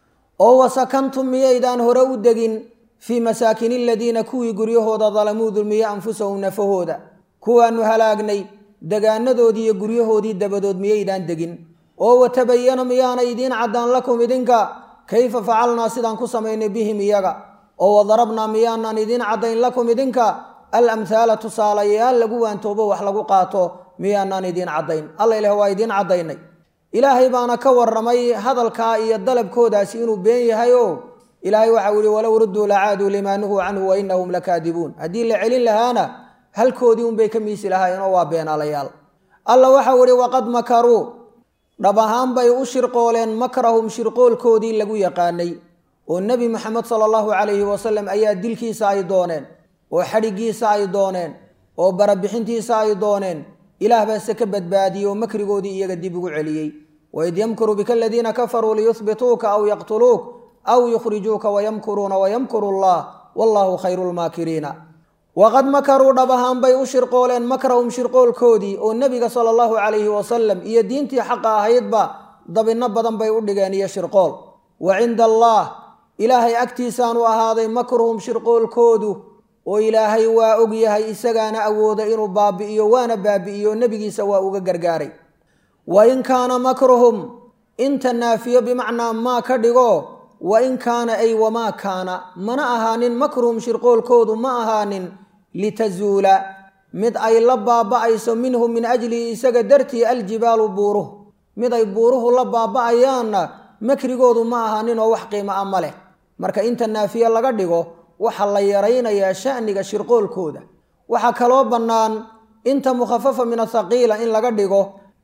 oo wasakantum miyaydaan hore u degin fii masaakini aladiina kuwii guryahooda dalamuu dulmiye anfusahum nafahooda kuwaanu halaagnay degaanadoodii iyo guryahoodii dabadood miyaydaan degin oo watabayana miyaana idiin caddaan lakum idinka kayfa facalnaa sidaan ku samaynay bihim iyaga oo wadarabnaa miyaanaan idiin caddayn lakum idinka alamhaala tusaalayaal lagu waantoobo wax lagu qaato miyaanaan idiin caddayn alla ilaah waa idiin caddaynay ilaahay baana ka warramay hadalkaa iyo dalabkoodaasi inuu been yahay oo ilaahay waxau yihi walow rudduu lacaaduu limaa nuhuu canhu wa inahum lakaadibuun haddii la celin lahaana halkoodii unbay ka miisi lahaayeen oo waa beenaalayaal alla waxau ihi waqad makaruu dhab ahaan bay u shirqooleen makrahum shirqoolkoodii lagu yaqaanay oo nebi moxamed sala allahu calayhi wasalam ayaa dilkiisa ay dooneen oo xadhiggiisa ay dooneen oo barabixintiisa ay dooneen ilaah baase ka badbaadiyey oo makrigoodii iyaga dib ugu celiyey waid yamkuru bika aladiina kafaruu liyuhbituuka aw yaqtuluuk aw yukhrijuuka wayamkuruuna wayamkuru allah wallahu khayru lmaakiriina waqad makaruu dhab ahaan bay u shirqooleen makrahum shirqoolkoodii oo nebiga sala allahu calayhi wasalam iyo diintii xaqa ahaydba dabinno badan bay u dhigeen iyo shirqool wa cinda allah ilaahay agtiisaanu ahaaday makruhum shirqoolkoodu oo ilaahay waa og yahay isagaana awooda inuu baabi'iyo waana baabi'iyo nebigiisa waa uga gargaaray wa in kaana makruhum inta naafiyo bimacnaa maa ka dhigo wa in kaana ay wamaa kaana mana ahaanin makruhum shirqoolkoodu ma ahaanin litazuula mid ay la baaba'ayso minhu min ajlihi isaga dartii aljibaalu buuruhu mid ay buuruhu la baaba'ayaanna makrigoodu ma ahaanin oo wax qiimo a ma leh marka inta naafiye laga dhigo waxaa la yaraynayaa sha'niga shirqoolkooda waxaa kaloo bannaan inta mukhafafa min athaqiila in laga dhigo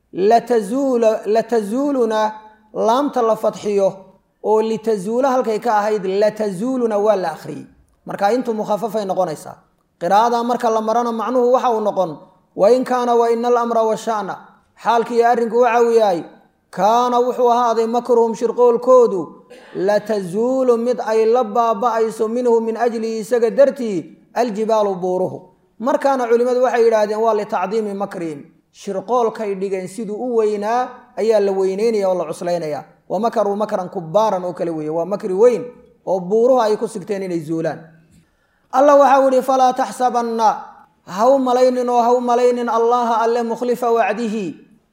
latazuuluna laamta la fadxiyo oo litazuula halkay ka ahayd latazuuluna waa la akhriyey marka intu mukhafafay noqonaysaa qiraa'ada marka la marana macnuhu waxa uu noqon wa in kaana wa ina alamra washa'na xaalkiiyo arrinku waxa uu yahay kaana wuxuu ahaaday makruhum shirqoolkoodu latazuulu mid ay la baaba'ayso minhu min ajlihi isaga dartii aljibaalu buuruhu markaana culimmadu waxay yidhaahdeen waa litacdiimi makrihim shirqoolkay dhigeen siduu u weynaa ayaa la weyneynaya oo la cuslaynaya wa makaruu makran kubaaran oo kale weeye waa makri weyn oo buuruhu ay ku sigteen inay zuulaan allah waxau ihi falaa taxsabanna ha u malaynin oo ha u malaynin allaha alle mukhlifa wacdihi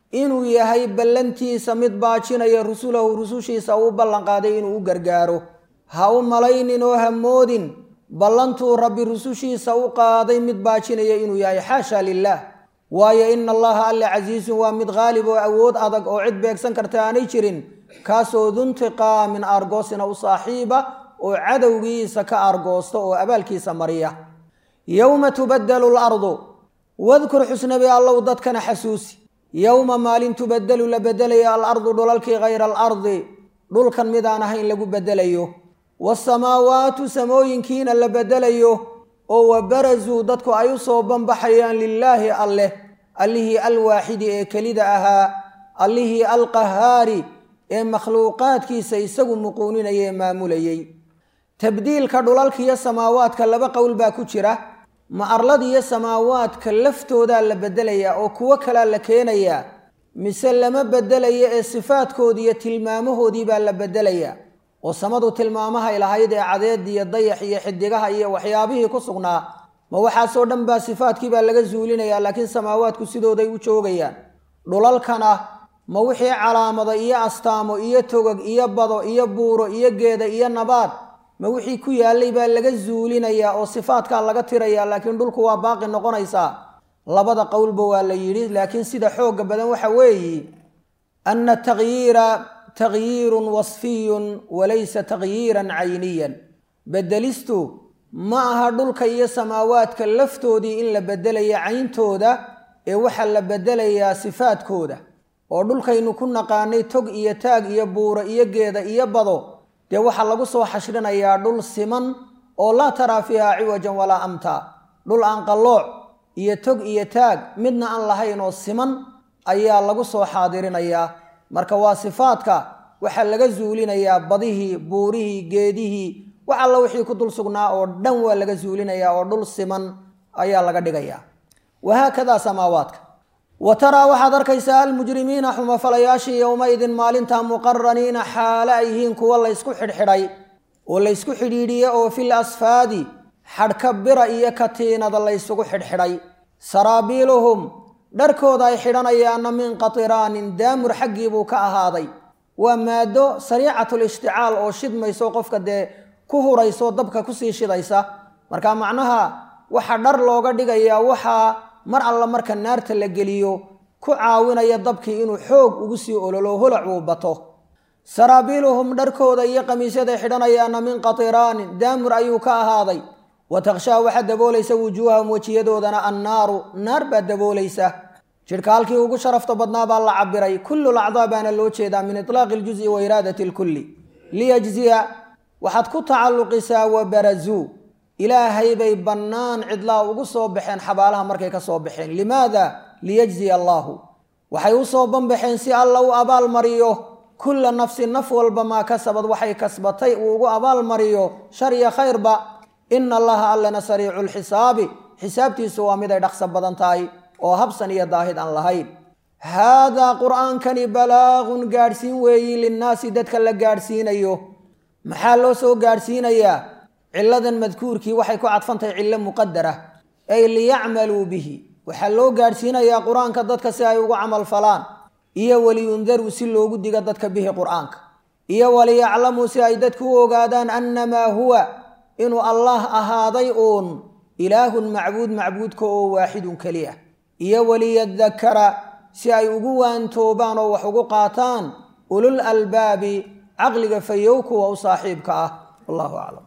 inuu yahay ballantiisa mid baajinaya rusulahu rusushiisa uu ballan qaaday inuu u gargaaro ha u malaynin oo ha moodin ballantuu rabbi rusushiisa u qaaday mid baajinaya inuu yahay xaasha lilaah waayo ina allaha alle casiisun waa mid qaalib oo awood adag oo cid beegsan karta aanay jirin kaasoo duntiqaamin aargoosina u saaxiiba oo cadowgiisa ka aargoosta oo abaalkiisa mariya yowma tubaddalu lardu wadkur xusnabi allow dadkana xasuusi yowma maalin tubaddalu la bedelaya alardu dhulalkii hayra alardi dhulkan midaan ahayn lagu bedelayo waasamaawaatu samooyinkiina la bedelayo oo wabarazuu dadku ay u soo banbaxayaan lilaahi alleh allihii alwaaxidi ee kelida ahaa allihii alqahaari ee makhluuqaadkiisa isagu muquuninaya ee maamulayay tabdiilka dhulalkiiyo samaawaadka laba qowl baa ku jira ma arladiiyo samaawaadka laftoodaa la bedelayaa oo kuwo kalaa la keenayaa mise lama bedelayo ee sifaadkoodii iyo tilmaamahoodii baa la bedelayaa oo samadu tilmaamahay lahayd ee cadeed iyo dayax iyo xidigaha iyo waxyaabihii ku sugnaa ma waxaasoo dhan baa sifaadkii baa laga zuulinayaa laakiin samaawaadku sidooday u joogayaan dhulalkana ma wixii calaamada iyo astaamo iyo togog iyo bado iyo buuro iyo geeda iyo nabaad ma wixii ku yaalay baa laga zuulinayaa oo sifaadkaa laga tirayaa laakiin dhulku waa baaqi noqonaysaa labada qowlba waa la yidhi laakiin sida xooga badan waxa weeyi ana tagyiira tagyiirun wasfiyun walaysa tagyiiran cayniyan bedelistu ma aha dhulka iyo samaawaadka laftoodii in la bedelaya cayntooda ee waxaa la bedelayaa sifaadkooda oo dhulkaynu ku naqaanay tog iyo taag iyo buuro iyo geeda iyo bado dee waxaa lagu soo xashrinayaa dhul siman oo laa taraa fiiha ciwajan walaa amtaa dhul aan qallooc iyo tog iyo taag midna aan lahayn oo siman ayaa lagu soo xaadirinayaa marka waa sifaadka waxaa laga zuulinayaa badihii buurihii geedihii wax alla wixii ku dul sugnaa oo dhan waa laga zuulinayaa oo dhul siman ayaa laga dhigayaa wahaakadaa samaawaadka wa taraa waxaad arkaysaa almujrimiina xumafalayaashii yowmaidin maalinta muqaraniina xaale ay yihiin kuwa laysku xidhxidhay oo laysku xidhiidhiye oo fil asfaadi xadhka bira iyo katiinada laysugu xidhxidhay saraabiiluhum dharkooda ay xidhanayaana min qatiraanin daamur xaggii buu ka ahaaday waa maado sariicatul ishticaal oo shidmayso qofka dee ku hurayso dabka kusii shidaysa marka macnaha waxa dhar looga dhigayaa waxaa mar alla marka naarta la geliyo ku caawinaya dabkii inuu xoog ugu sii ololo holac uu bato saraabiiluhum dharkooda iyo qamiisyaday xidhanayaana min qatiraanin daamur ayuu ka ahaaday wa takhshaa waxaa daboolaysa wujuuhahum wejiyadoodana annaaru naar baa daboolaysa jidhka halkii ugu sharafta badnaa baa la cabiray kullu lacdaa baana loo jeedaa min itlaaqi iljuzi wa iraadati lkulli liyajziya waxaad ku tacalluqisaa wabarazuu ilaahay bay bannaan cidlaa ugu soo baxeen xabaalaha markay ka soo baxeen limaada liyajziya allaahu waxay u soo banbaxeen si alla u abaalmariyo kulla nafsin naf walba maa kasabad waxay kasbatay uu ugu abaalmariyo shar iyo khayrba ina allaha allana sariicu lxisaabi xisaabtiisu waa mid ay dhaqso badan tahay oo habsan iyo daahid aan lahayn haadaa qur'aankani balaagun gaadhsiin weeyi linnaasi dadka la gaadhsiinayo maxaa loo soo gaadhsiinayaa ciladan madkuurkii waxay ku cadfantahay cillo muqadara ay liyacmaluu bihi waxaa loo gaadhsiinayaa qur-aanka dadka si ay ugu camal falaan iyo waliyundaruu si loogu digo dadka bihi qur-aanka iyo waliyaclamuu si ay dadku u ogaadaan annamaa huwa inuu allah ahaaday uun ilaahun macbuud macbuudka oo waaxidun keliya iyo waliyadakara si ay ugu waantoobaan oo wax ugu qaataan ulul albaabi caqliga fayow kuwa u saaxiibka ah wallahu aclam